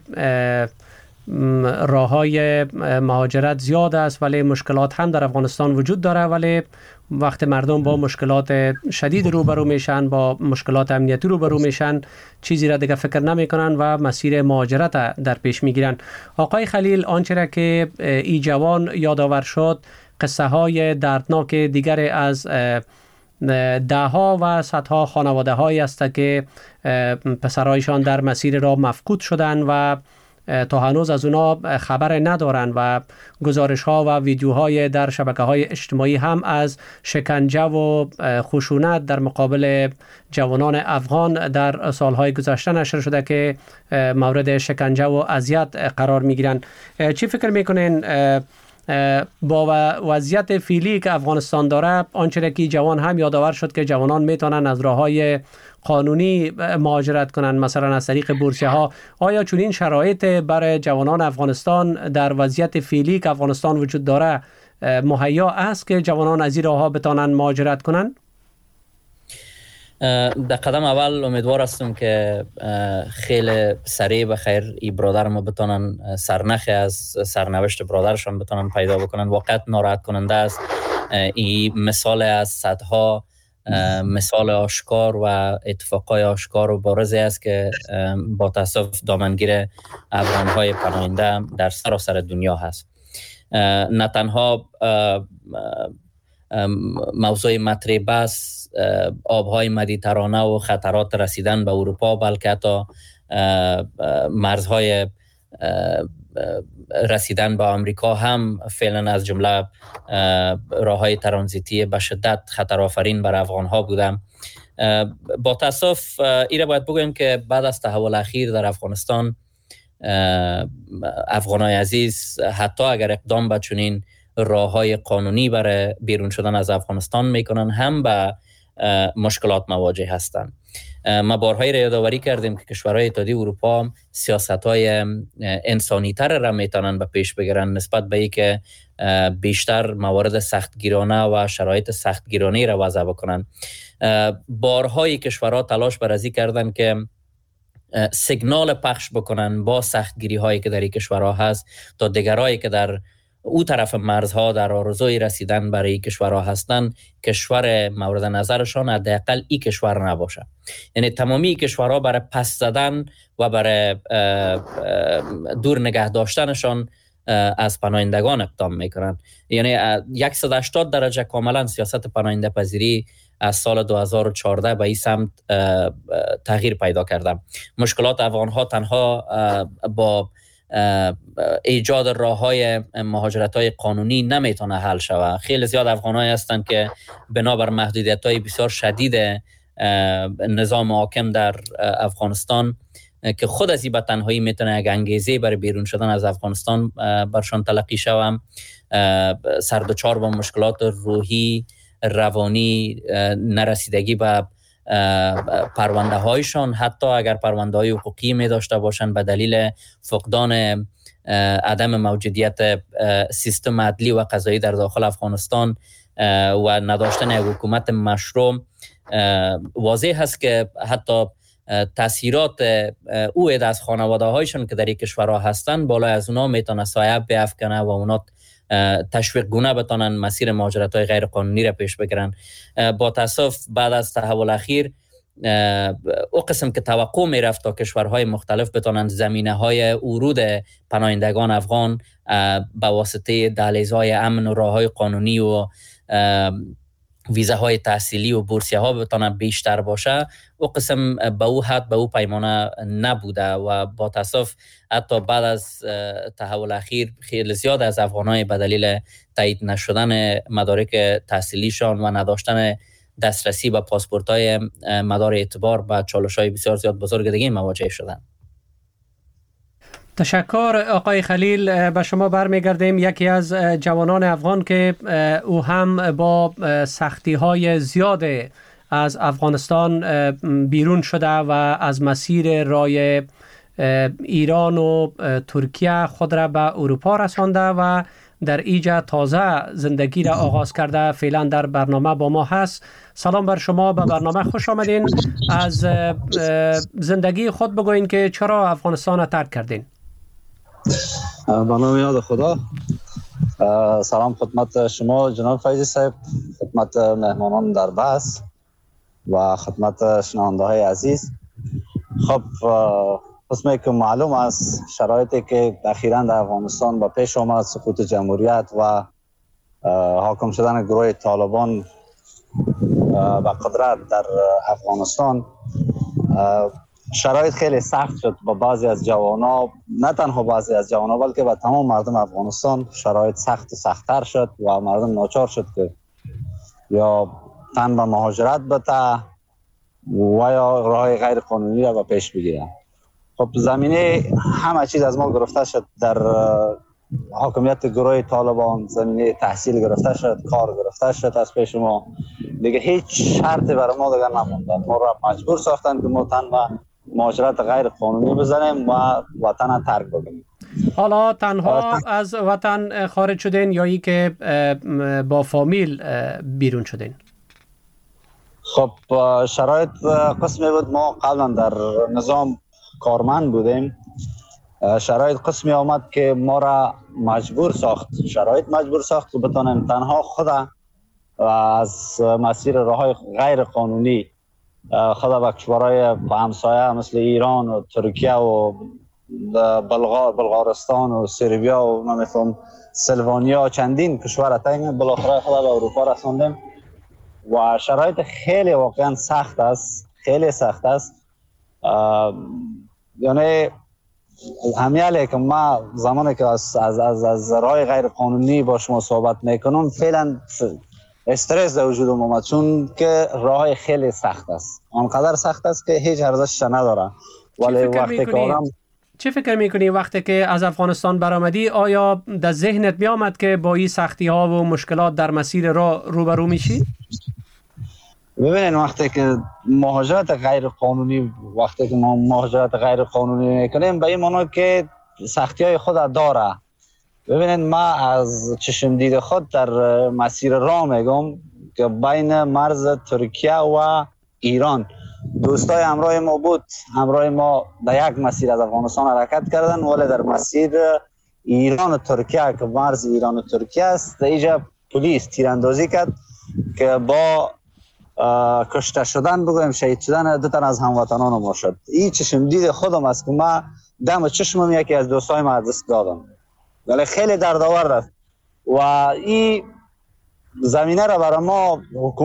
Speaker 3: راه‌های مهاجرت زیاد است ولی مشکلات هم در افغانستان وجود داره، ولی وقت مردم با مشکلات شدید روبرو میشن، با مشکلات امنیتی روبرو میشن، چیزی را دیگه فکر نمیکنن و مسیر مهاجرت در پیش میگیرن. آقای خلیل، آنچه را که ای جوان یادآور شد قصه های دردناک دیگر از دهها و صدها خانواده هایی است که پسرایشان در مسیر را مفقود شدن و تا هنوز از اونا خبر ندارن و گزارش ها و ویدیوهای در شبکه های اجتماعی هم از شکنجه و خشونت در مقابل جوانان افغان در سالهای گذشته نشر شده که مورد شکنجه و اذیت قرار میگیرن. چی فکر میکنین با وضعیت فعلی که افغانستان داره، آنچه که جوان هم یادآور شد که جوانان میتونن از راههای قانونی مهاجرت کنن، مثلا از طریق بورسیه ها، آیا چنین شرایط برای جوانان افغانستان در وضعیت فعلی که افغانستان وجود داره مهیا است که جوانان از این راهها بتونن مهاجرت کنن؟
Speaker 4: در قدم اول امیدوار هستم که خیلی سریع بخیر این برادر ما بتونن سرنخ از سرنوشت برادرشان بتونن پیدا بکنن. واقعا ناراحت کننده است. این مثال از صدها مثال آشکار و اتفاقای آشکار و بارزی است که با تاسف دامنگیر افغان‌های پناهنده در سراسر دنیا هست. نه تنها موضوع مطرح بس آبهای مدیترانه و خطرات رسیدن به اروپا، بلکه حتی مرزهای رسیدن به آمریکا هم فعلا از جمله راههای ترانزیتی به شدت خطر آفرین بر افغانها بودم. با تاسف ایره باید بگویم که بعد از تحول اخیر در افغانستان افغانای عزیز حتی اگر اقدام به چنین راههای قانونی برای بیرون شدن از افغانستان میکنن هم به مشکلات مواجه هستند. ما بارهای را یادآوری کردیم که کشورهای اتحادیه اروپا سیاست‌های انسانی‌تر را میتونن به پیش بگیرن نسبت به اینکه بیشتر موارد سختگیرانه و شرایط سختگیرانه را وضع بکنن. بارهای کشورها تلاش بر ازی کردن که سیگنال پخش بکنن با سختگیری هایی که در این کشورها هست تا دیگرایی که در او طرف مرزها در آرزوی رسیدن برای این کشورها هستن کشور مورد نظرشان حداقل این کشور نباشه. یعنی تمامی کشورها برای پس زدن و برای دور نگه داشتنشان از پناهندگان اقدام میکنن. یعنی 180 درجه کاملا سیاست پناهنده پذیری از سال 2014 به این سمت تغییر پیدا کرده. مشکلات افغانها تنها با ایجاد راههای مهاجرت‌های قانونی نمیتونه حل شود. خیلی زیاد افغانایی هستند که بنابر محدودیت‌های بسیار شدید نظام حاکم در افغانستان که خود از این به تنهایی میتونه یک انگیزه برای بیرون شدن از افغانستان برشان تلقی شود، سردچار با مشکلات روحی، روانی، نرسیدگی به پرونده هایشان، حتی اگر پرونده های حقوقی می داشته باشند به دلیل فقدان عدم موجودیت سیستم عدلی و قضایی در داخل افغانستان و نداشتن یک حکومت مشروع، واضح هست که حتی تاثیرات او از خانواده هایشان که در این کشورها هستند بالای از اونا میتونه سایه بیافکنه و اونا تشویق گونه بتانن مسیر مهاجرت های غیر قانونی را پیش بگیرن. با تاسف بعد از تحول اخیر او قسم که توقع می رفت تا کشورهای مختلف بتانند زمینه های ورود پناهندگان افغان به واسطه دهلیزهای امن و راههای قانونی و ویزاهای تحصیلی و بورسیه ها بتانند بیشتر باشه، او قسم به او حد به او پیمانه نبوده و با تاسف حتی بعد از تحول اخیر خیلی زیاد از افغانای به دلیل تایید نشدن مدارک تحصیلیشان و نداشتن دسترسی به پاسپورت‌های مدار اعتبار به چالش‌های بسیار زیاد بزرگ دیگه مواجه شدند.
Speaker 3: تشکر آقای خلیل. به شما برمیگردیم. یکی از جوانان افغان که او هم با سختی‌های زیاد از افغانستان بیرون شده و از مسیر رای ایران و ترکیه خود را به اروپا رسانده و در ایجا تازه زندگی را آغاز کرده، فعلا در برنامه با ما هست. سلام بر شما، به برنامه خوش آمدین. از زندگی خود بگوین که چرا افغانستان را ترک کردین؟
Speaker 8: به نام یاد خدا. سلام خدمت شما جناب فیضی صاحب، خدمت مهمانان در بحث و خدمت شنونده های عزیز. خب قسمی که معلوم است شرایطی که اخیراً در افغانستان با پیش آمد، سقوط جمهوریت و حاکم شدن گروه طالبان و قدرت در افغانستان، شرایط خیلی سخت شد با بعضی از جوانا، نه تنها بعضی از جوانا بلکه با تمام مردم افغانستان شرایط سخت و سخت‌تر شد و مردم ناچار شد که یا تن به مهاجرت بده و یا راه غیر قانونی را به پیش بگیرن. خب زمینه همه چیز از ما گرفته شد، در حاکمیت گروه طالبان زمینه تحصیل گرفته شد، کار گرفته شد از پیش ما، دیگه هیچ شرطی برای ما دیگه نموندن. ما را مجبور ساختن که ما تن به مهاجرت غیر قانونی بزنیم و وطن ترک بکنیم.
Speaker 3: حالا تنها از وطن خارج شدین یا ای که با فامیل بیرون شدین؟
Speaker 8: خب شرایط قسمی بود، ما قبلا در نظام کارمند بودیم، شرایط قسمی آمد که ما را مجبور ساخت که بتانیم تنها خود از مسیر راههای غیر قانونی خود به کشورهای همسایه مثل ایران و ترکیه و بلغارستان و سربیا و مثل سلوانیا چندین کشور تنگ بالاخره خود به اروپا رساندیم و شرایط خیلی واقعا سخت است، خیلی سخت است. یعنی همیاله که ما زمانی که از راه غیر قانونی با شما صحبت میکنم فعلا استرس در وجودم اومد، چون که راه خیلی سخت است، آنقدر سخت است که هیچ ارزشش نداره. ولی وقتی که آدم
Speaker 3: چه فکر میکنی وقتی که از افغانستان برآمدی، آیا در ذهنت میامد که با این سختی ها و مشکلات در مسیر راه روبرو میشی؟
Speaker 8: ببینید وقتی که مهاجرت غیر قانونی میکنیم به این معنی که سختی های خود داره. ببینید ما از چشم دید خود در مسیر راه میگم که بین مرز ترکیه و ایران دوستای همراه ما بود، همراه ما در یک مسیر از افغانستان حرکت کردن، ولی در مسیر ایران و ترکیه که مرز ایران و ترکیه است در اینجا پلیس تیراندازی کرد که با کشته شدن بگویم شهید شدن دو تن از هموطنان ما شد. این چشم دید خودم است که ما دم چشمم یکی از دوستای ما دست دادم، ولی خیلی دردآور است و این زمینه را برای ما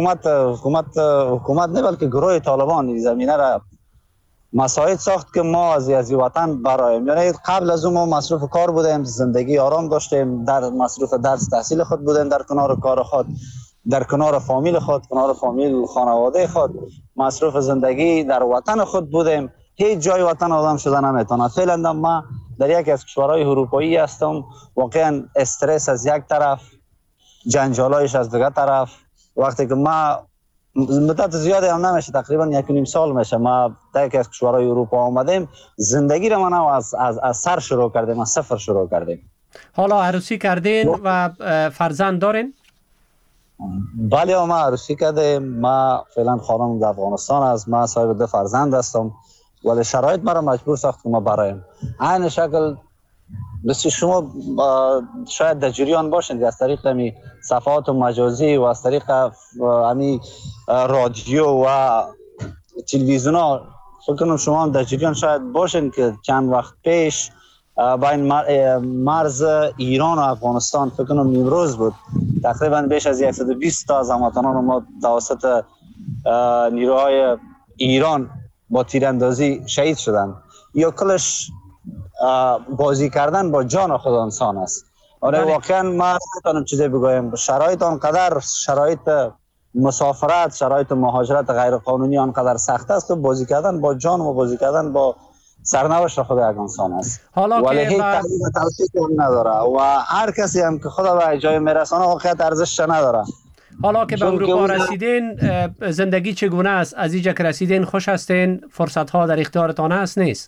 Speaker 8: حکومت نه بلکه گروه طالبان این زمینه را مساعد ساخت که ما از وطن برایم. یعنی قبل از اون ما مصروف کار بودیم، زندگی آرام داشتیم، در مصروف درس تحصیل خود بودیم، در کنار کار خود، در کنار فامیل خود، کنار فامیل خانواده خود مصروف زندگی در وطن خود بودیم. هیچ جای وطن آدم شده نمیتونه. فعلا ما در یکی از کشورهای اروپایی هستم، واقعا استرس از یک طرف، جنجالایش از دیگر طرف. وقتی که ما مدت زیادی هم نمیشه، تقریبا 1.5 سال میشه ما در یکی از کشورهای اروپا آمدیم، زندگی را ما از سر شروع کردیم، از صفر شروع کردیم.
Speaker 3: حالا عروسی کردین و فرزند دارین؟
Speaker 8: بله ما عروسی کردیم. ما فعلا خانم در افغانستان است، ما صاحب 2 فرزند هستم، ولی شرایط ما را مجبور ساخت که ما برایم. این شکل بسیار شما شاید در جریان باشند که از طریق همی صفحات مجازی و از طریق همی رادیو و تلویزیون ها فکر کنم شما هم در جریان شاید باشند که چند وقت پیش بین مرز ایران و افغانستان فکر کنم امروز بود تقریبا بیش از 120 تا از هموطنان ما توسط نیروهای ایران با تیراندازی شهید شدند. یا کلش بازی کردن با جان خود انسان است. آره واقعا ما نمیتونم چیزی بگویم. شرایط آنقدر شرایط مسافرت، شرایط مهاجرت غیر قانونی آنقدر سخت است که بازی کردن با جان و بازی کردن با سرنوشت خود یک انسان است. ولی هیچ تغییر توصیف نداره و هر کسی هم که خدا به جای میرسانه واقعیت ارزش نداره.
Speaker 3: حالا که به اروپا رسیدین زندگی چگونه است؟ از اینجا که رسیدین خوش هستین؟ فرصت ها در اختیارتان است نیست؟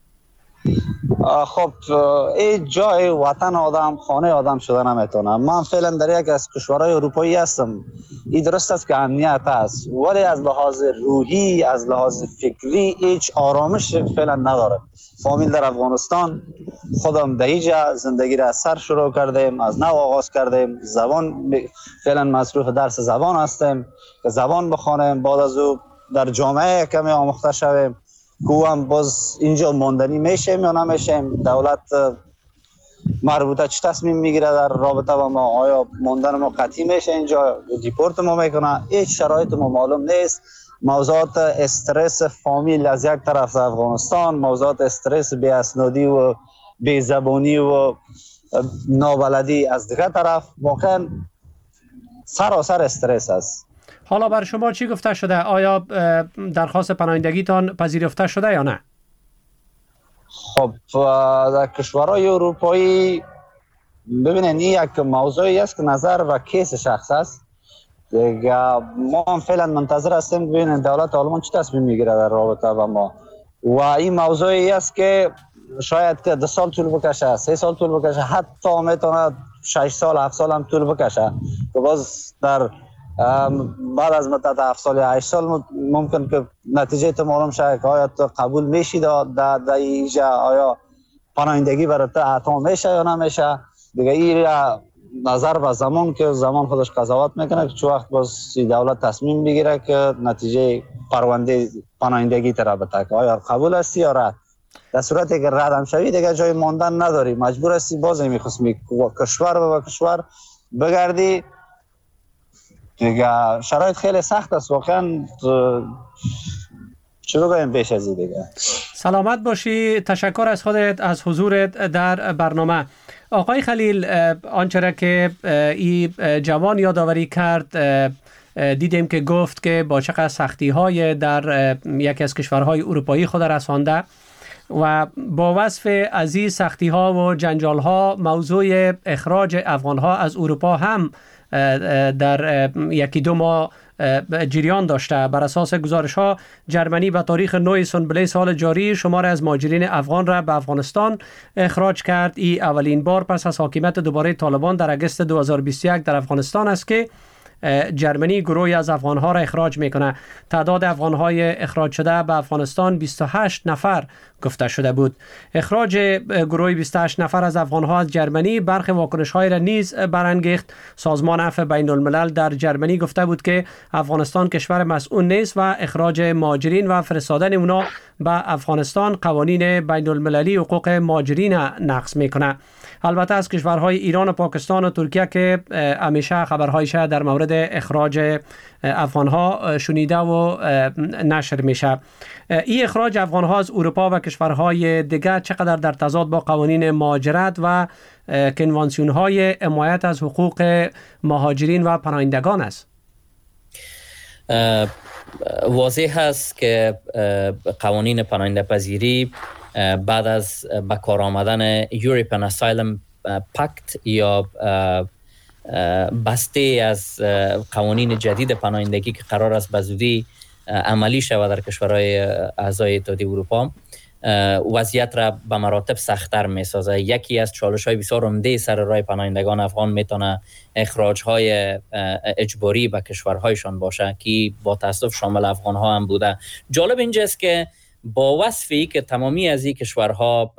Speaker 8: خب این جای وطن آدم، خانه آدم شده نمیتونه. من فعلا در یک از کشورهای اروپایی هستم. این درست است که امنیت است، ولی از لحاظ روحی، از لحاظ فکری هیچ آرامش فعلا نداره. فامیل در افغانستان، خودم در اینجا زندگی را از سر شروع کردیم، از نو آغاز کردیم. زبان فعلا مصروف درس زبان هستیم که زبان بخوانیم، بعد از او در جامعه کمی آموخته شویم. که هم باز اینجا ماندنی میشیم یا نمیشیم، دولت مربوطه چه تصمیم میگیره در رابطه با ما، آیا ماندن ما قطعی میشه اینجا، دیپورت ما میکنه، هیچ شرایط ما معلوم نیست. موضوعات استرس فامیل از یک طرف افغانستان، موضوعات استرس بی اسنادی و بی زبانی و نابلدی از دیگر طرف، واقعا سراسر استرس است.
Speaker 3: حالا بر شما چی گفته شده؟ آیا درخواست پناهندگیتان پذیرفته شده یا نه؟
Speaker 8: خب در کشورهای اروپایی ببینید این یک موضوعی است که نظر و کیس شخص است دیگه. ما هم فعلا منتظر هستیم ببینید دولت آلمان چه تصمیم میگیره در رابطه با ما. و این موضوعی است که شاید که 2 سال طول بکشه، 3 سال طول بکشه، حتی میتونه 6 سال 7 سال هم طول بکشه که باز در بعد از مدت 7 سال یا 8 سال ممکن که نتیجه تو معلوم شه که آیا تو قبول میشی در اینجا، آیا پناهندگی برای تو عطا میشه یا نمیشه دیگه. این نظر به زمان که زمان خودش قضاوت میکنه که چه وقت باز دولت تصمیم بگیره که نتیجه پرونده پناهندگی تو را بده که آیا قبول هستی یا رد. در صورتی که رد هم شوی دیگه جای ماندن نداری، مجبور هستی باز میخواستی کشور و کشور بگردی دیگه. شرایط خیلی سخت است واقعا. شروع کنیم پیش از این دیگه.
Speaker 3: سلامت باشی. تشکر از خودت از حضورت در برنامه. آقای خلیل، آنچه را که این جوان یادآوری کرد، دیدیم که گفت که با چقدر سختی‌های در یکی از کشورهای اروپایی خود رسانده و با وصف از این سختی‌ها و جنجال‌ها موضوع اخراج افغان‌ها از اروپا هم در یکی دو ماه جریان داشته. بر اساس گزارش‌ها جرمنی به تاریخ 9 سنبله سال جاری شمار از مهاجرین افغان را به افغانستان اخراج کرد. این اولین بار پس از حاکمیت دوباره طالبان در اگست 2021 در افغانستان است که جرمنی گروهی از افغانها را اخراج میکنه. تعداد افغانهای اخراج شده به افغانستان 28 نفر گفته شده بود. اخراج گروهی 28 نفر از افغانها از جرمنی برخی واکنش‌های را نیز برانگیخت. سازمان عفو بین الملل در جرمنی گفته بود که افغانستان کشور مسئول نیست و اخراج مهاجرین و فرستادن اونا به افغانستان قوانین بین المللی حقوق مهاجرین نقض میکنه. البته از کشورهای ایران و پاکستان و ترکیه که همیشه خبرهایش در مورد اخراج افغانها شنیده و نشر میشه. این اخراج افغانها از اروپا و کشورهای دیگر چقدر در تضاد با قوانین مهاجرت و کنوانسیون‌های حمایت از حقوق مهاجرین و پناهندگان است؟
Speaker 4: واضح است که قوانین پناهنده پذیری بعد از به کار آمدن European Asylum Pact یا بسته از قوانین جدید پناهندگی که قرار است به زودی عملی شود در کشورهای اعضای اتحادیه اروپا، وضعیت را به مراتب سخت‌تر می‌سازه. یکی از چالش‌های بسیار عمده سر راه پناهندگان افغان میتونه اخراج‌های اجباری به کشورهایشان باشه که با تأسف شامل افغان‌ها هم بوده. جالب اینجاست که با وصفی که تمامی از این کشورها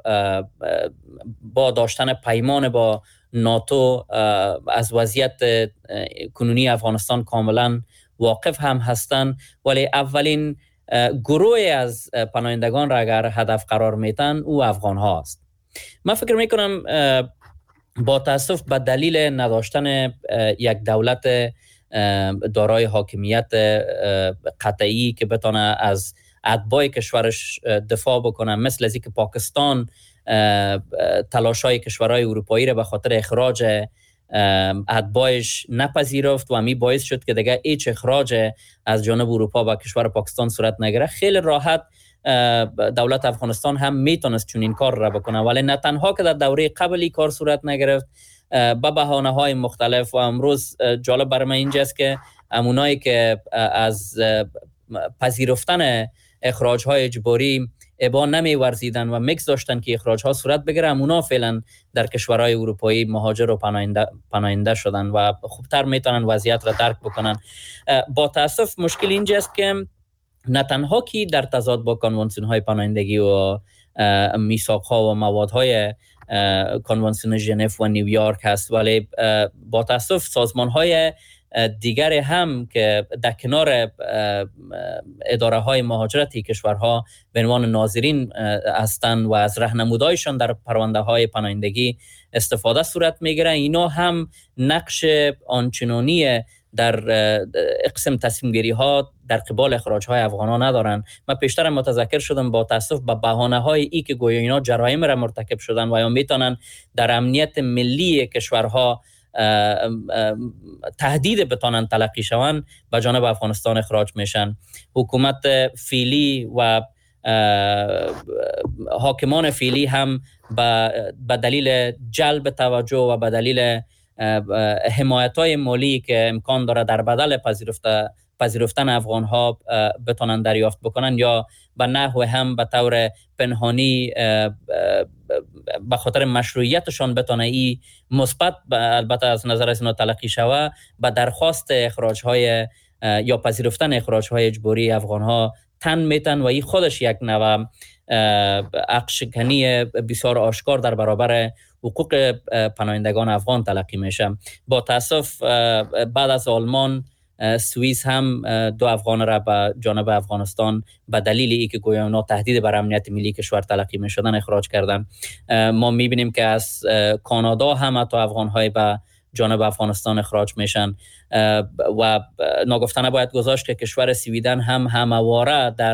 Speaker 4: با داشتن پیمان با ناتو از وضعیت کنونی افغانستان کاملا واقف هم هستند، ولی اولین گروه از پناهندگان را اگر هدف قرار میتن او افغان ها است. من فکر میکنم با تاسف به دلیل نداشتن یک دولت دارای حاکمیت قطعی که بتونه از اتباع کشورش دفاع بکنه، مثل از اینکه پاکستان تلاش‌های کشورهای اروپایی را به خاطر اخراج اتباعش نپذیرفت و می باعث شد که دیگه هیچ اخراج از جانب اروپا به کشور پاکستان صورت نگیره. خیلی راحت دولت افغانستان هم میتونست چون این کار را بکنه، ولی نه تنها که در دوره قبلی کار صورت نگرفت، با بهانه‌های مختلف. و امروز جالب برای من اینجاست که امونایی که از پذیرفتن اخراج‌های اجباری ابا نمی‌ورزیدن و میکس داشتن که اخراج‌ها صورت بگیره، اونا فعلا در کشورهای اروپایی مهاجر و پناهنده شدن و خوبتر میتونن وضعیت را درک بکنن. با تاسف مشکل اینجاست که نه تنها که در تضاد با کنوانسیون‌های پناهندگی و میثاق‌ها و موادهای کنوانسیون ژنو و نیویورک هست، ولی با تاسف سازمان‌های دیگر هم که در کنار اداره های مهاجرتی کشورها به عنوان ناظرین هستند و از راهنمودایشان در پرونده های پناهندگی استفاده صورت میگیره، اینا هم نقش آنچنانی در اقسام تصمیم گیری ها در قبال اخراج های افغان ها ندارن. من پیشتر متذکر شدم با تاسف به بهانه های ای که گویا اینا جرایم را مرتکب شدن و یا میتونن در امنیت ملی کشورها تهدید بتانن تلقی شوند به جانب افغانستان اخراج میشن. حکومت فعلی و حاکمان فعلی هم به دلیل جلب توجه و به دلیل حمایت‌های مالی که امکان داره در بدل پذیرفتن افغان ها بتونن دریافت بکنن، یا به نحو هم به طور پنهانی به خاطر مشروعیتشان بتونه ای مثبت البته از نظر از اینا تلقی شوه به درخواست اخراج‌های یا پذیرفتن اخراج‌های اجباری افغان‌ها تن میتن و این خودش یک نوع عقشکنی بسیار آشکار در برابر حقوق پناهندگان افغان تلقی میشه. با تاسف بعد از آلمان، سوئیس هم دو افغان را به جانب افغانستان به دلیل ای که گویا اونا تهدید بر امنیت ملی کشور تلقی می شدن اخراج کردن. ما می بینیم که از کانادا هم حتی افغان‌های به جانب افغانستان اخراج میشن و ناگفتنه باید گذاشت که کشور سویدن هم همواره در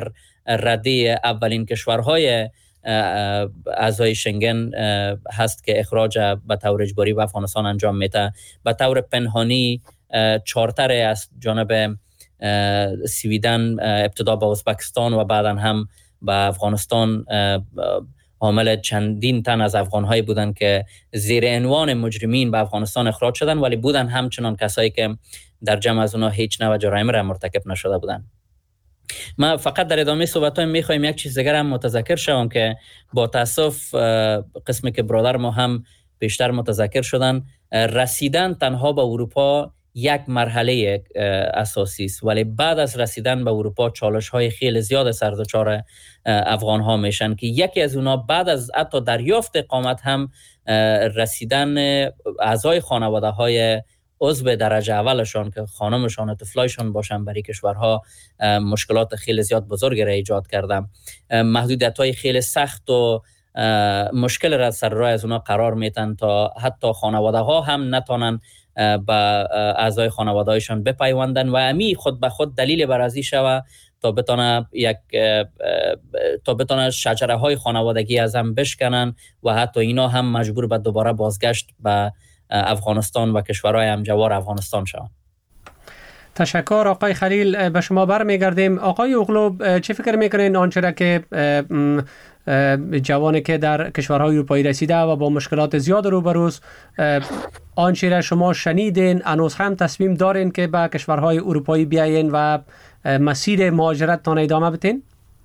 Speaker 4: رده اولین کشورهای اعضای شنگن هست که اخراج به طور اجباری به افغانستان انجام میده. به طور پنهانی چارتر از جانب سویدن ابتدا به ازبکستان و بعدا هم به افغانستان حامل چندین تن از افغان‌هایی بودند که زیر عنوان مجرمین به افغانستان اخراج شدند، ولی بودن همچنان کسایی که در جمع از اونها هیچ نوع جرایم را مرتکب نشده بودند. ما فقط در ادامه صحبت‌هایم می‌خوایم یک چیز دیگر هم متذکر شوم که با تأسف قسمی که برادر ما هم بیشتر متذکر شدن، رسیدن تنها به اروپا یک مرحله اساسی است، ولی بعد از رسیدن به اروپا چالش‌های خیلی زیاد سر دچار افغان‌ها میشن که یکی از اونها بعد از حتی دریافت اقامت هم رسیدن اعضای خانواده‌های عضو درجه اولشان که خانمشان و طفلایشان باشن برای کشورها مشکلات خیلی زیاد بزرگ را ایجاد کردم. محدودیت‌های خیلی سخت و مشکل را سر راه از اونها قرار میتن تا حتی خانواده‌ها هم نتونن به اعضای خانواده‌هایشان بپیوندن و امی خود به خود دلیل برازی شوه تا بتونه شجره‌های خانوادگی از هم بشکنن و حتی اینا هم مجبور به دوباره بازگشت به افغانستان و کشورهای همجوار افغانستان شوند.
Speaker 3: تشکر آقای خلیل. به شما برمیگردیم. آقای اغلو، چه فکر میکنین آنچه را که جوانی که در کشورهای اروپایی رسیده و با مشکلات زیاد روبروست، آنچه را شما شنیدین، هنوز هم تصمیم دارین که به کشورهای اروپایی بیاین و مسیر مهاجرتتان ادامه بدین؟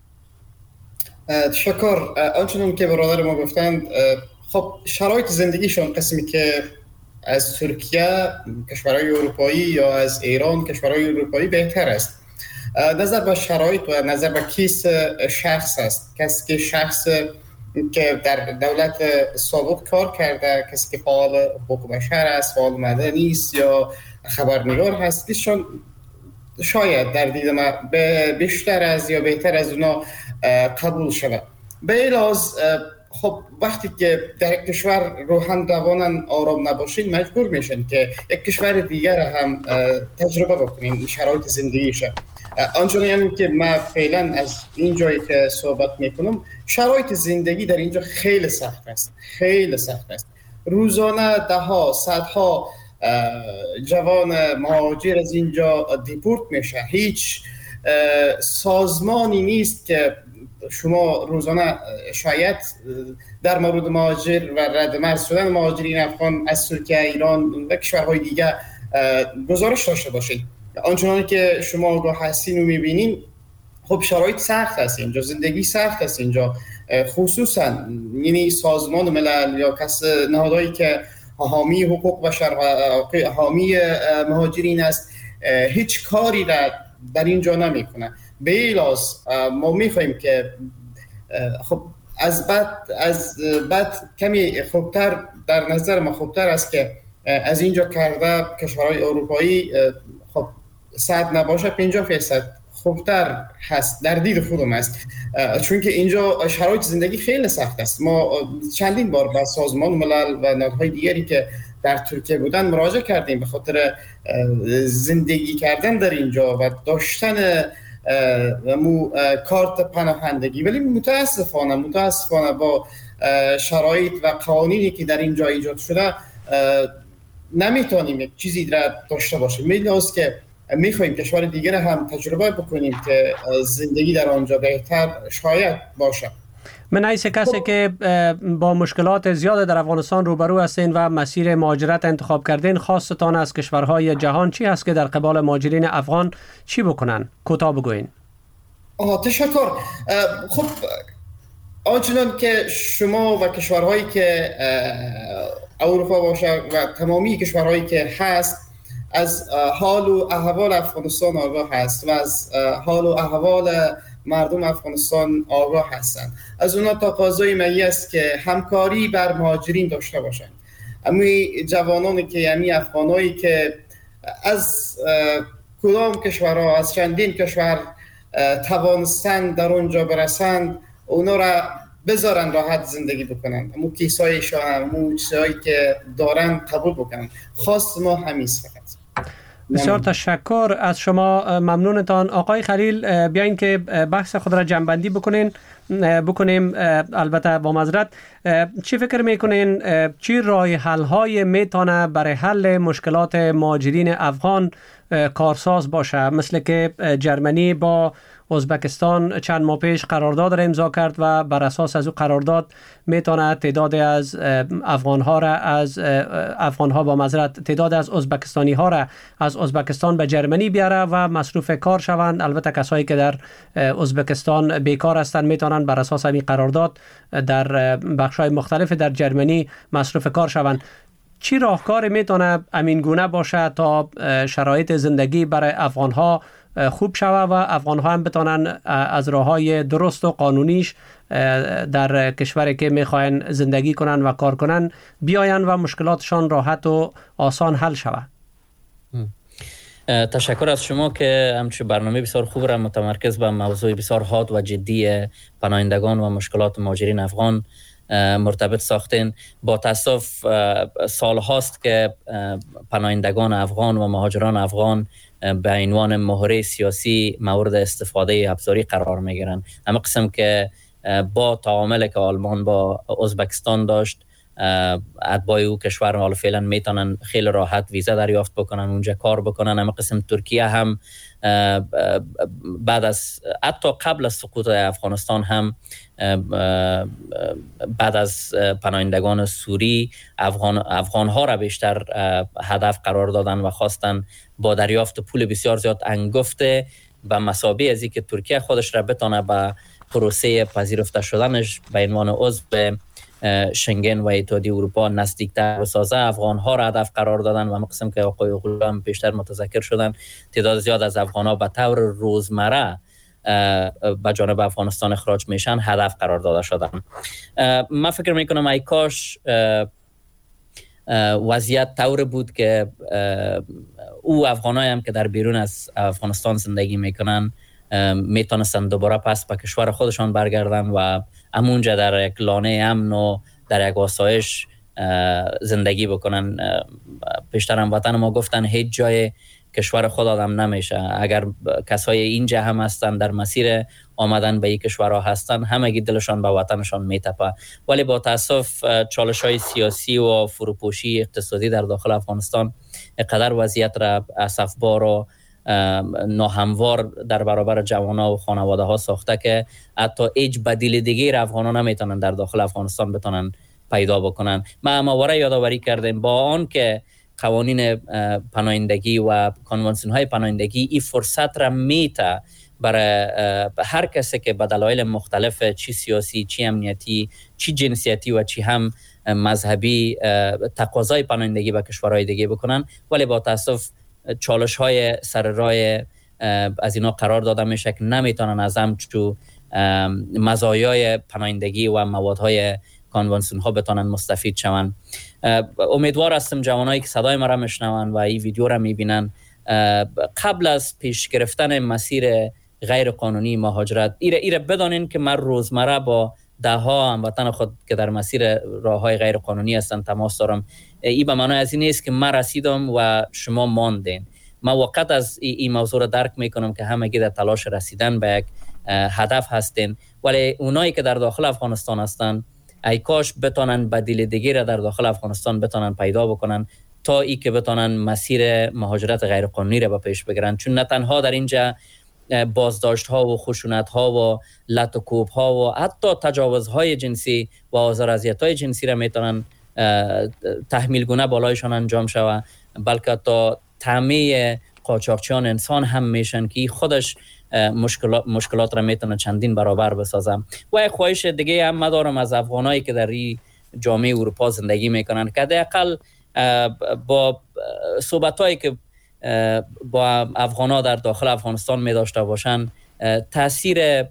Speaker 6: تشکر. آنچنان که برادر ما گفتند، خب شرایط زندگیشون قسمی که از ترکیه کشورهای اروپایی یا از ایران کشورهای اروپایی بهتر است. نظر به شرایط و نظر به کیس شخص است. کسی که شخص که در دولت سابق کار کرده، کسی که فعال حقوق بشر است، فعال مدنی است یا خبرنگار هست، ایشون شاید در دید ما بیشتر از یا بهتر از اونا قبول شود. به علاوه خب وقتی که در کشور روحان دوانن آرام نباشین، مجبور میشن که یک کشور دیگر هم تجربه بکنین شرایط زندگیش. آنچنانی که من فعلا از این جایی که صحبت میکنم، شرایط زندگی در اینجا خیلی سخت است، خیلی سخت است. روزانه دهها صدها جوان مهاجر از اینجا دیپورت میشه. هیچ سازمانی نیست که شما روزانه شاید در مورد مهاجر و رد مرز شدن مهاجرین افغان از ترکیه، ایران و کشورهای دیگه گزارش داشته باشید. آنچنانی که شما آگاه هستین و میبینین، خب شرایط سخت است اینجا، زندگی سخت است اینجا، خصوصا یعنی سازمان ملل یا نهادهایی که حامی حقوق بشر و حامی مهاجرین است هیچ کاری در اینجا نمیکنه. به علاوه ما میخوایم که خب از بعد کمی خوبتر، در نظر ما خوبتر است که از اینجا کرده کشورهای اروپایی خب 100 نباشه 50% خوبتر هست در دید خودم است، چون که اینجا شرایط زندگی خیلی سخت است. ما چندین بار به سازمان ملل و نهادهای دیگری که در ترکیه بودن مراجعه کردیم به خاطر زندگی کردن در اینجا و داشتن کارت پناهندگی، ولی متاسفانه با شرایط و قوانینی که در اینجا ایجاد شده نمیتونیم یک چیزی را داشته باشیم. می‌دونید که میخوایم کشور دیگر هم تجربه بکنیم که زندگی در آنجا بهتر شاید باشه.
Speaker 3: من حیث کسی که با مشکلات زیاد در افغانستان روبرو هستین و مسیر مهاجرت انتخاب کردین، خواستتان از کشورهای جهان چی هست که در قبال مهاجرین افغان چی بکنن؟ کوتاه بگوین.
Speaker 6: تشکر. خب آنچنان که شما و کشورهایی که اروپا باشه و تمامی کشورهایی که هست از حال و احوال افغانستان آگاه هست و از حال و احوال مردم افغانستان آگاه هستند. از اونا تقاضای ملی است که همکاری بر مهاجرین داشته باشند. امی جوانانی که امی افغانایی که از کدام کشورها، از چندین کشور توانستند در اونجا برسند، اونا را بذارن راحت زندگی بکنن، امو کیسایشان، امو چیزایی که دارن قبول بکنن. خواست ما همیست فقط.
Speaker 3: بسیار تشکر از شما، ممنونتان آقای خلیل. بیاین که بحث خود را جنبندی بکنیم. البته با معذرت، چی فکر میکنین چی راه حل های میتونه برای حل مشکلات مهاجرین افغان کارساز باشه؟ مثل که جرمنی با ازبکستان چند ماه پیش قرارداد را امضا کرد و بر اساس از او قرارداد میتونه تعداد از تعداد از ازبکستانی ها را از ازبکستان به جرمنی بیاره و مصروف کار شوند. البته کسایی که در ازبکستان بیکار هستند میتونن بر اساس این قرارداد در بخش‌های مختلف در جرمنی مصروف کار شوند. چی راهکار میتونه امین گونه باشه تا شرایط زندگی برای افغان‌ها خوب شوه و افغان‌ها هم بتونن از راه‌های درست و قانونیش در کشوری که میخواین زندگی کنن و کار کنن بیاین و مشکلاتشان راحت و آسان حل شوه؟
Speaker 4: تشکر از شما که همچنین برنامه بسیار خوب را متمرکز به موضوع بسیار حاد و جدی پناهندگان و مشکلات مهاجرین افغان مرتبط ساختین. با تاسف سال هاست که پناهندگان افغان و مهاجران افغان به عنوان مهره سیاسی مورد استفاده ابزاری قرار میگیرن. همه قسم که با تعامل که آلمان با ازبکستان داشت، اتباع او کشور حالا فعلا میتونن خیلی راحت ویزا دریافت بکنن، اونجا کار بکنن. همه قسم ترکیه هم بعد از حتی قبل از سقوط افغانستان هم بعد از پناهندگان سوری افغان ها را بیشتر هدف قرار دادن و خواستن با دریافت پول بسیار زیاد انگفته به مثابه از اینکه ترکیه خودش را بتونه به پروسه پذیرفته شدنش به عنوان عضو شنگن و اتحادیه اروپا نزدیکتر بسازه، افغان ها را هدف قرار دادن و مقسم که آقای غلو هم بیشتر متذکر شدن، تعداد زیاد از افغان ها به طور روزمره به جانب افغانستان اخراج میشن هدف قرار داده شدن. من فکر میکنم ای کاش وضعیت طور بود که او افغانایی هم که در بیرون از افغانستان زندگی میکنن میتونستن دوباره پس به کشور خودشان برگردن و همونجا در یک لانه امن و در یک آسایش زندگی بکنن. پیشتر هموطن ما گفتن هیچ جای کشور خود آدم نمیشه. اگر کسای اینجا هم هستن در مسیر آمدن به این کشورها هستن، همگی دلشان به وطنشان میتپه. ولی با تاسف چالش‌های سیاسی و فروپاشی اقتصادی در داخل افغانستان قدر وضعیت را اسفبار و ناهموار در برابر جوانان و خانواده ها ساخته که حتی هیچ بدیل دیگه افغانان نمیتونن در داخل افغانستان بتونن پیدا بکنن. ما همواره یادآوری کردیم با آن که قوانین پناهندگی و کنوانسیون های پناهندگی این فرصت را میته برای هر کسی که به دلایل مختلف، چی سیاسی، چی امنیتی، چی جنسیتی و چی هم مذهبی، تقاضای پناهندگی به کشورهای دیگه بکنن. ولی با تاسف چالش های سر راه از اینا قرار داده میشه که نمیتونن از همچو مزایای پناهندگی و موادهای کانوانسیون ها بتونن مستفید شون. امیدوار هستم جوانایی که صدای ما را میشنون و این ویدیو را میبینن قبل از پیش گرفتن مسیر غیر قانونی مهاجرت ایره بدانین که من روزمره با ده ها هموطن خود که در مسیر راههای غیر قانونی هستن تماس دارم. این به معنی از این نیست که من رسیدم و شما ماندین. من وقت از این موضوع را درک میکنم که همگی در تلاش رسیدن به یک هدف هستین، ولی اونایی که در داخل افغانستان هستن ای کاش بتونن بدیل دیگه را در داخل افغانستان بتونن پیدا بکنن تا ای که بتونن مسیر مهاجرت غیر قانونی را به پیش بگیرن. چون نه تنها در اینجا بازداشت ها و خشونت ها و لط و کوب ها و حتی تجاوز های جنسی و آزار اذیت های جنسی را میتونن تحمیل گونه بالایشان انجام شود، بلکه تا طمع قاچاقچیان انسان هم میشن که خودش مشکلات را میتونه چندین برابر بسازم. و یک خواهش دیگه هم دارم از افغانایی که در این جامعه اروپا زندگی میکنن که حداقل با صحبتایی که با افغانا در داخل افغانستان می داشته باشن تاثیر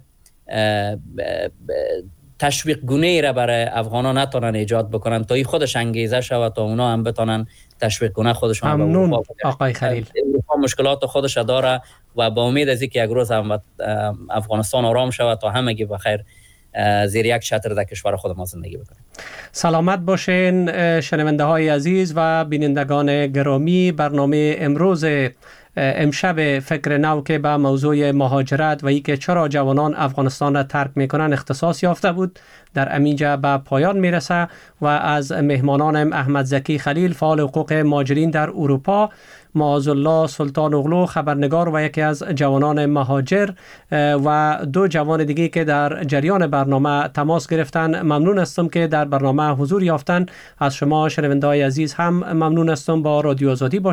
Speaker 4: تشویق گونه را برای افغانا نتونن ایجاد بکنن تا این خودش انگیزه شود تا اونا هم بتونن تشویق گونه خودشون به اروپا.
Speaker 3: آقای خلیل،
Speaker 4: اروپا مشکلات خودش داره و با امید از اینکه یک روز افغانستان آرام شود تا همگی بخیر زیر یک شطر در کشور خود ما زندگی بکنیم.
Speaker 3: سلامت باشین شنونده های عزیز و بینندگان گرامی. برنامه امروز امشب فکر نو که به موضوع مهاجرت و ای که چرا جوانان افغانستان را ترک میکنن اختصاص یافته بود در امینجا به پایان میرسه و از مهمانانم احمد زکی خلیل فعال حقوق مهاجرین در اروپا، معاذالله سلطان اغلو خبرنگار و یکی از جوانان مهاجر و دو جوان دیگه که در جریان برنامه تماس گرفتن ممنون هستم که در برنامه حضور یافتن. از شما شنونده‌های عزیز هم ممنون هستم. با رادیو آزادی